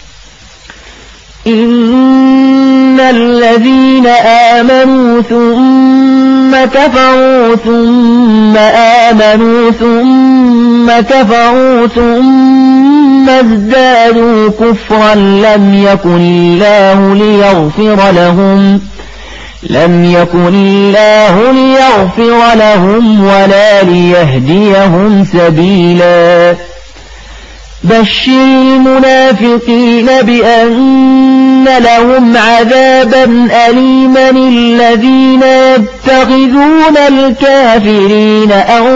إن الذين آمنوا ثم كفروا ثم آمنوا ثم كفروا ثم ازدادوا كفرا لم يكن الله ليغفر لهم لم يكن الله ليغفر لهم ولا ليهديهم سبيلا. بشر المنافقين بأن لهم عذابا أليما الذين يتخذون الكافرين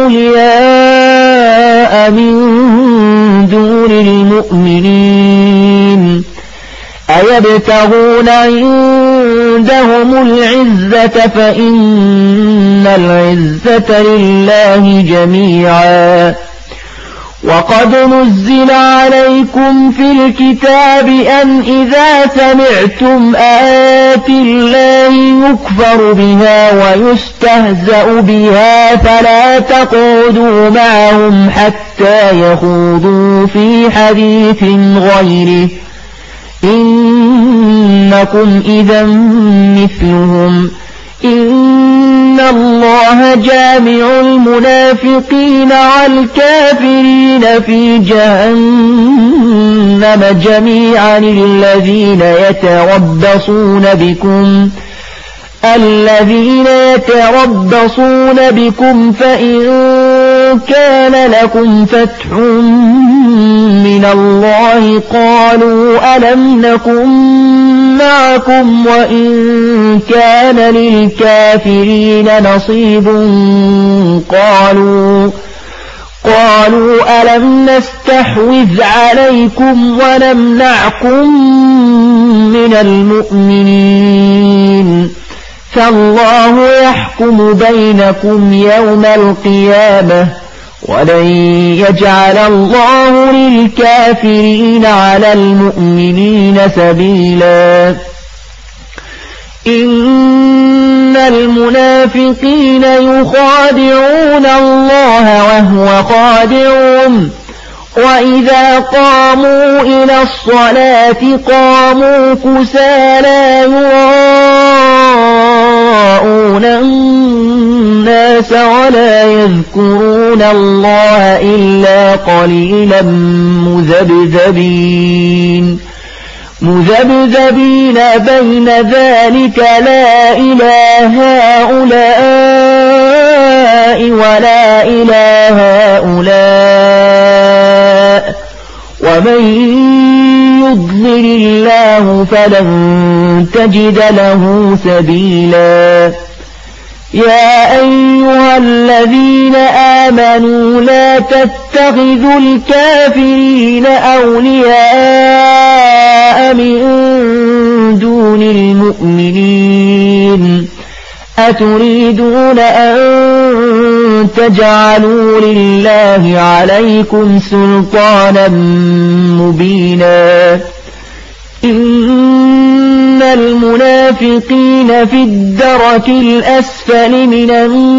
أولياء من دون المؤمنين أيبتغون عندهم العزة فإن العزة لله جميعا. وقد نزل عليكم في الكتاب أن إذا سمعتم آيات الله يكفر بها ويستهزأ بها فلا تقعدوا معهم حتى يخوضوا في حديث غيره إنكم إذا مثلهم. إن الله جامع المنافقين والكافرين في جهنم جميعا الذين يتربصون بكم الذين يتربصون بكم فإن كان لكم فتح من الله قالوا ألم نكن معكم وإن كان للكافرين نصيب قالوا قالوا ألم نستحوذ عليكم ونمنعكم من المؤمنين فالله يحكم بينكم يوم القيامة ولن يجعل الله للكافرين على المؤمنين سبيلا. إن المنافقين يخادعون الله وهو خادعهم وإذا قاموا إلى الصلاة قاموا كسالى يراءون الناس ولا يذكرون الله إلا قليلا مذبذبين مذبذبين بين ذلك لا إله هؤلاء ولا إله هؤلاء ومن يضلل الله فلن تجد له سبيلا. يا أيها الذين آمنوا لا تتخذوا الكافرين أولياء من دون المؤمنين أتريدون أن تجعلوا لله عليكم سلطانا مبينا إن المنافقين في الدرك الأسفل من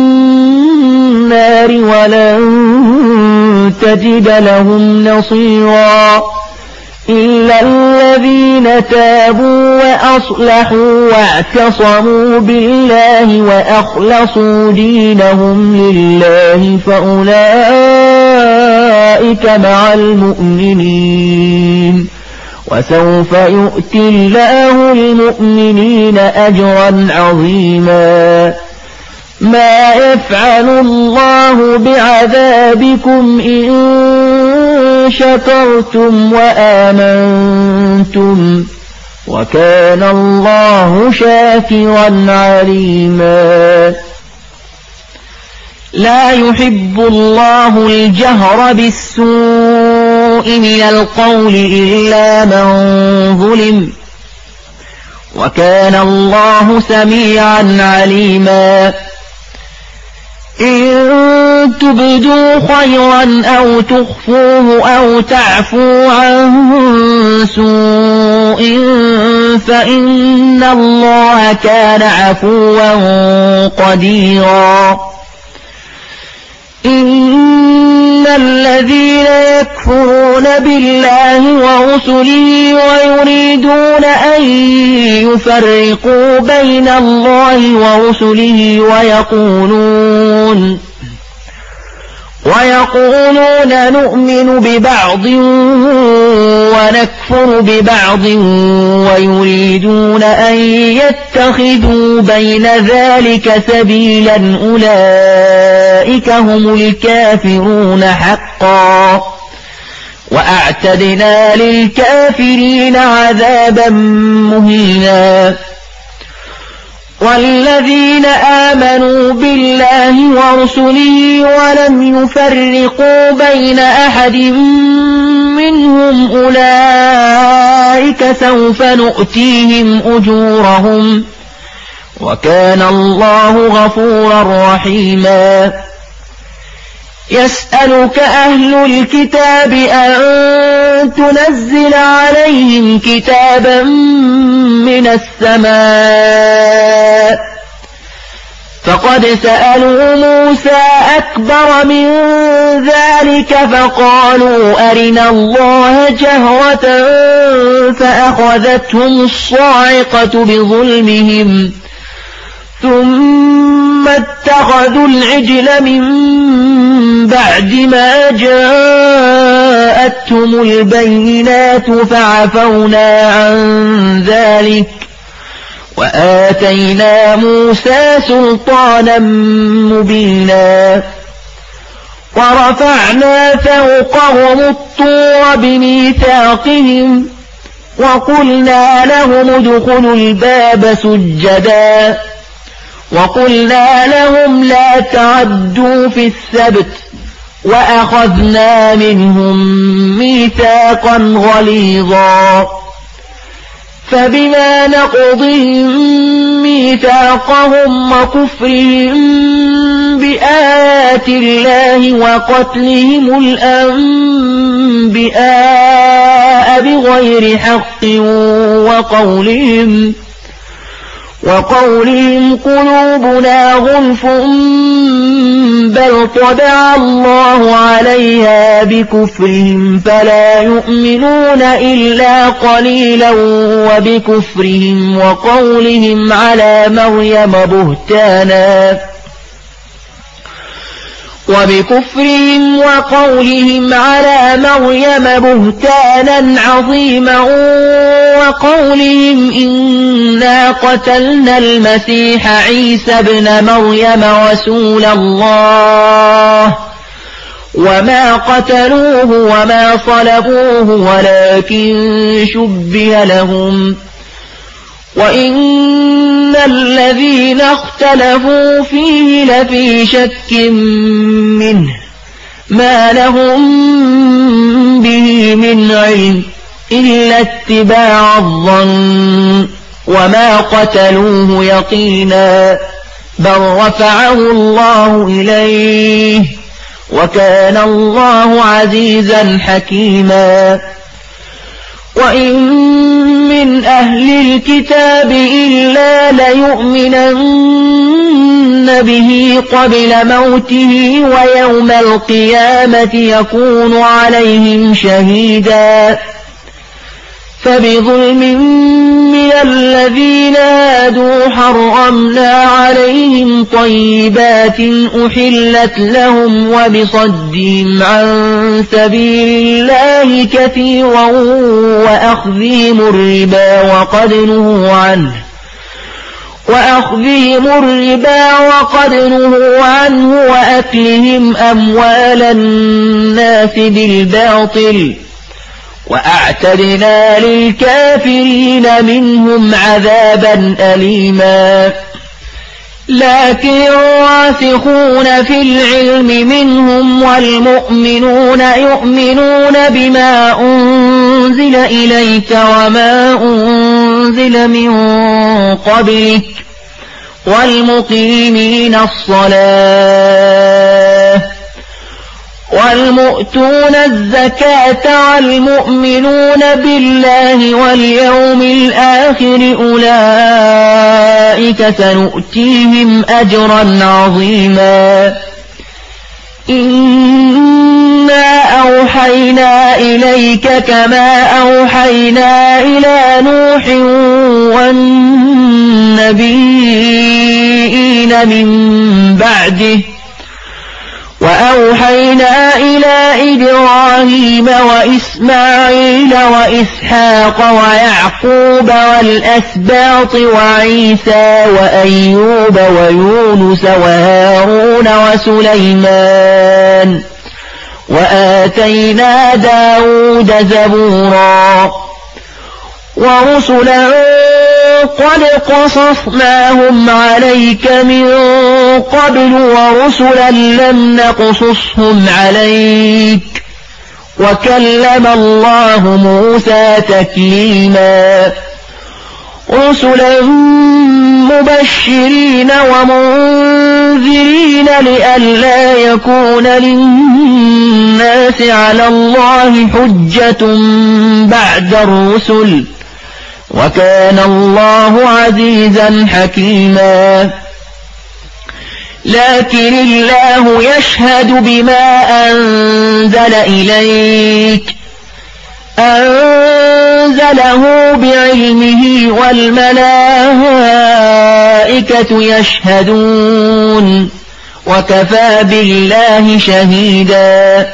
النار ولن تجد لهم نصيرا إلا الذين تابوا وأصلحوا واعتصموا بالله وأخلصوا دينهم لله فأولئك مع المؤمنين وسوف يؤتي الله المؤمنين أجرا عظيما ما يفعل الله بعذابكم إن شكرتم وآمنتم وكان الله شاكرا عليما لا يحب الله الجهر بالسوء من القول إلا من ظلم وكان الله سميعا عليما إن تبدوا خيرا أو تخفوه أو تعفوا عن سوء فإن الله كان عفوا قديرا إن الذين يكفرون بالله ورسله ويريدون أن يفرقوا بين الله ورسله ويقولون ويقولون نؤمن ببعض ونكفر ببعض ويريدون أن يتخذوا بين ذلك سبيلا أولئك هم الكافرون حقا وأعتدنا للكافرين عذابا مهينا والذين آمنوا بالله ورسله ولم يفرقوا بين أحد منهم أولئك سوف نؤتيهم أجورهم وكان الله غفورا رحيما يسألك أهل الكتاب أن تنزل عليهم كتابا من السماء فقد سألوا موسى أكبر من ذلك فقالوا أرنا الله جهرة فأخذتهم الصاعقة بظلمهم ثم اتخذوا العجل من بعد ما جاءتهم البينات فعفونا عن ذلك وآتينا موسى سلطانا مبينا ورفعنا فوقهم الطور بميثاقهم وقلنا لهم ادخلوا الباب سجدا وقلنا لهم لا تعدوا في السبت وأخذنا منهم ميثاقا غليظا فبما نقضهم ميثاقهم وكفرهم بآيات الله وقتلهم الأنبياء بغير حق وقولهم وقولهم قلوبنا غلف بل طبع الله عليها بكفرهم فلا يؤمنون إلا قليلا وبكفرهم وقولهم على مريم بهتانا وبكفرهم وقولهم على مريم بهتانا عظيما وقولهم إنا قتلنا المسيح عيسى ابن مريم رسول الله وما قتلوه وما صلبوه ولكن شبه لهم وإن الذين اختلفوا فيه لفي شك منه ما لهم به من علم إلا اتباع الظن وما قتلوه يقينا بل رفعه الله إليه وكان الله عزيزا حكيما وإن من أهل الكتاب إلا ليؤمنن به قبل موته ويوم القيامة يكون عليهم شهيدا فبظلم من الذين هادوا حرمنا عليهم طيبات أحلت لهم وبصدهم عن سبيل الله كثيرا وأخذهم الربا وقد نهوا عنه وأخذهم الربا وقد نهوا عنه وأكلهم أموال الناس بالباطل وأعتدنا للكافرين منهم عذابا أليما لكن الراسخون في العلم منهم والمؤمنون يؤمنون بما أنزل إليك وما أنزل من قبلك والمقيمين الصلاة والمؤتون الزكاة والمؤمنون بالله واليوم الآخر أولئك سنؤتيهم أجرا عظيما إنا أوحينا إليك كما أوحينا إلى نوح والنبيين من بعده وأوحينا إلى إبراهيم وإسماعيل وإسحاق ويعقوب والأسباط وعيسى وأيوب ويونس وهارون وسليمان وآتينا داود زبورا ورسلا قد قصصناهم عليك من قبل ورسلا لم نقصصهم عليك وكلم الله موسى تكليما رسلا مبشرين ومنذرين لئلا يكون للناس على الله حجة بعد الرسل وكان الله عزيزا حكيما لكن الله يشهد بما أنزل إليك أنزله بعلمه والملائكة يشهدون وكفى بالله شهيدا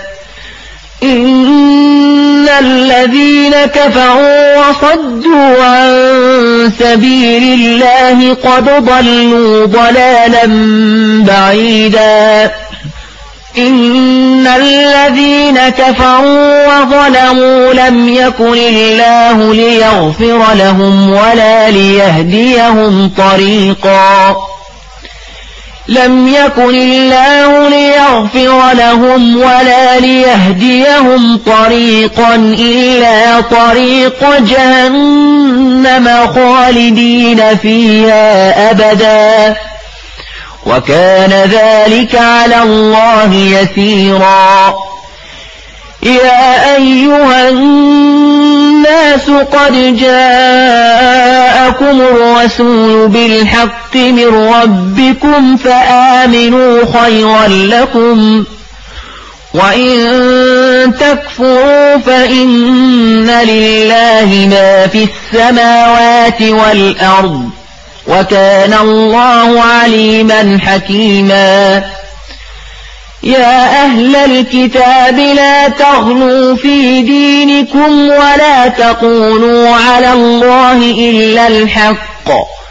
إن الذين كفروا وصدوا عن سبيل الله قد ضلوا ضلالا بعيدا إن الذين كفروا وظلموا لم يكن الله ليغفر لهم ولا ليهديهم طريقا لم يكن الله ليغفر لهم ولا ليهديهم طريقا إلا طريق جهنم خالدين فيها أبدا وكان ذلك على الله يسيرا يا أيها الناس قد جاءكم الرسول بالحق من ربكم فآمنوا خيرا لكم وإن تكفروا فإن لله ما في السماوات والأرض وكان الله عليما حكيما يا أهل الكتاب لا تغلوا في دينكم ولا تقولوا على الله إلا الحق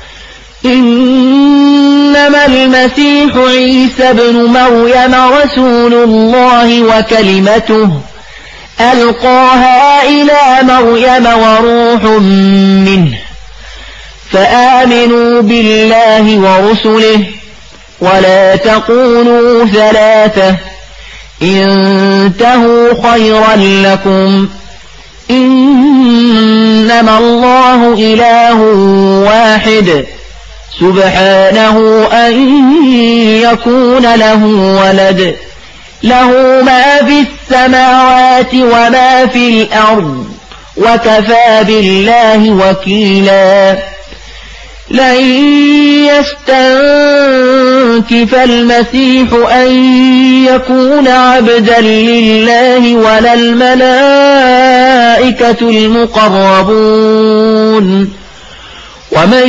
إنما المسيح عيسى ابن مريم رسول الله وكلمته ألقاها إلى مريم وروح منه فآمنوا بالله ورسله ولا تقولوا ثلاثة انتهوا خيرا لكم إنما الله إله واحد سبحانه أن يكون له ولد له ما في السماوات وما في الأرض وكفى بالله وكيلا لن يستنكف المسيح أن يكون عبدا لله ولا الملائكة المقربون ومن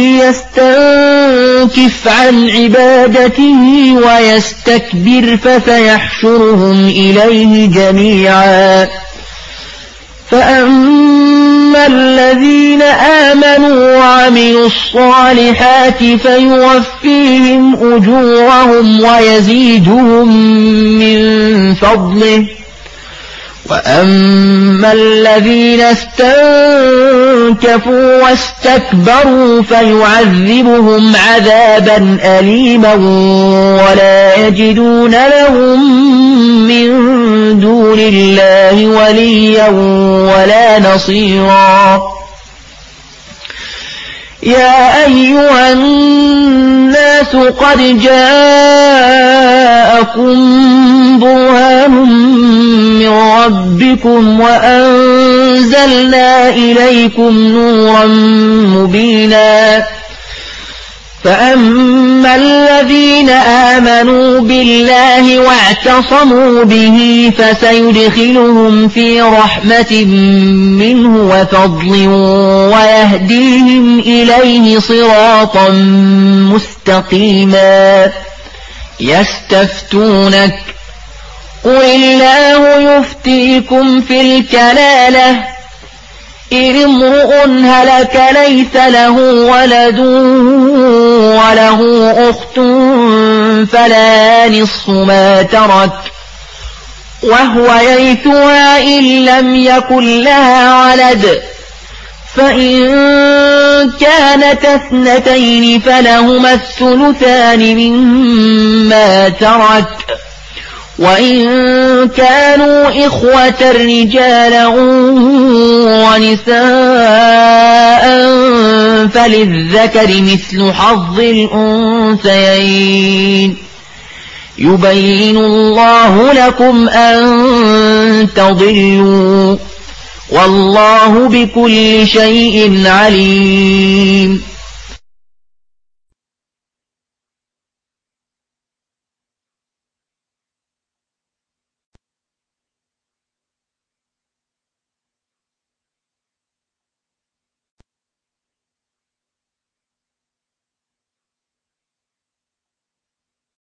يستنكف عن عبادته ويستكبر فسيحشرهم إليه جميعا فأما الذين آمنوا وعملوا الصالحات فيوفيهم أجورهم ويزيدهم من فضله وأما الذين استنكفوا واستكبروا فيعذبهم عذابا أليما ولا يجدون لهم من دون الله وليا ولا نصيرا يا أيها الناس قد جاءكم برهان من ربكم وأنزلنا إليكم نورا مبينا فأما الذين آمنوا بالله واعتصموا به فسيدخلهم في رحمة منه وفضل ويهديهم إليه صراطا مستقيما يستفتونك قل الله يفتيكم في الكلالة إن امرؤ هلك ليس له ولد وله أخت فلا نصف ما ترك وهو يرثها إن لم يكن لها ولد فإن كانت اثنتين فلهما الثلثان مما ترك وإن كانوا إخوة رجالا ونساء فللذكر مثل حظ الأنثيين يبين الله لكم أن تضلوا والله بكل شيء عليم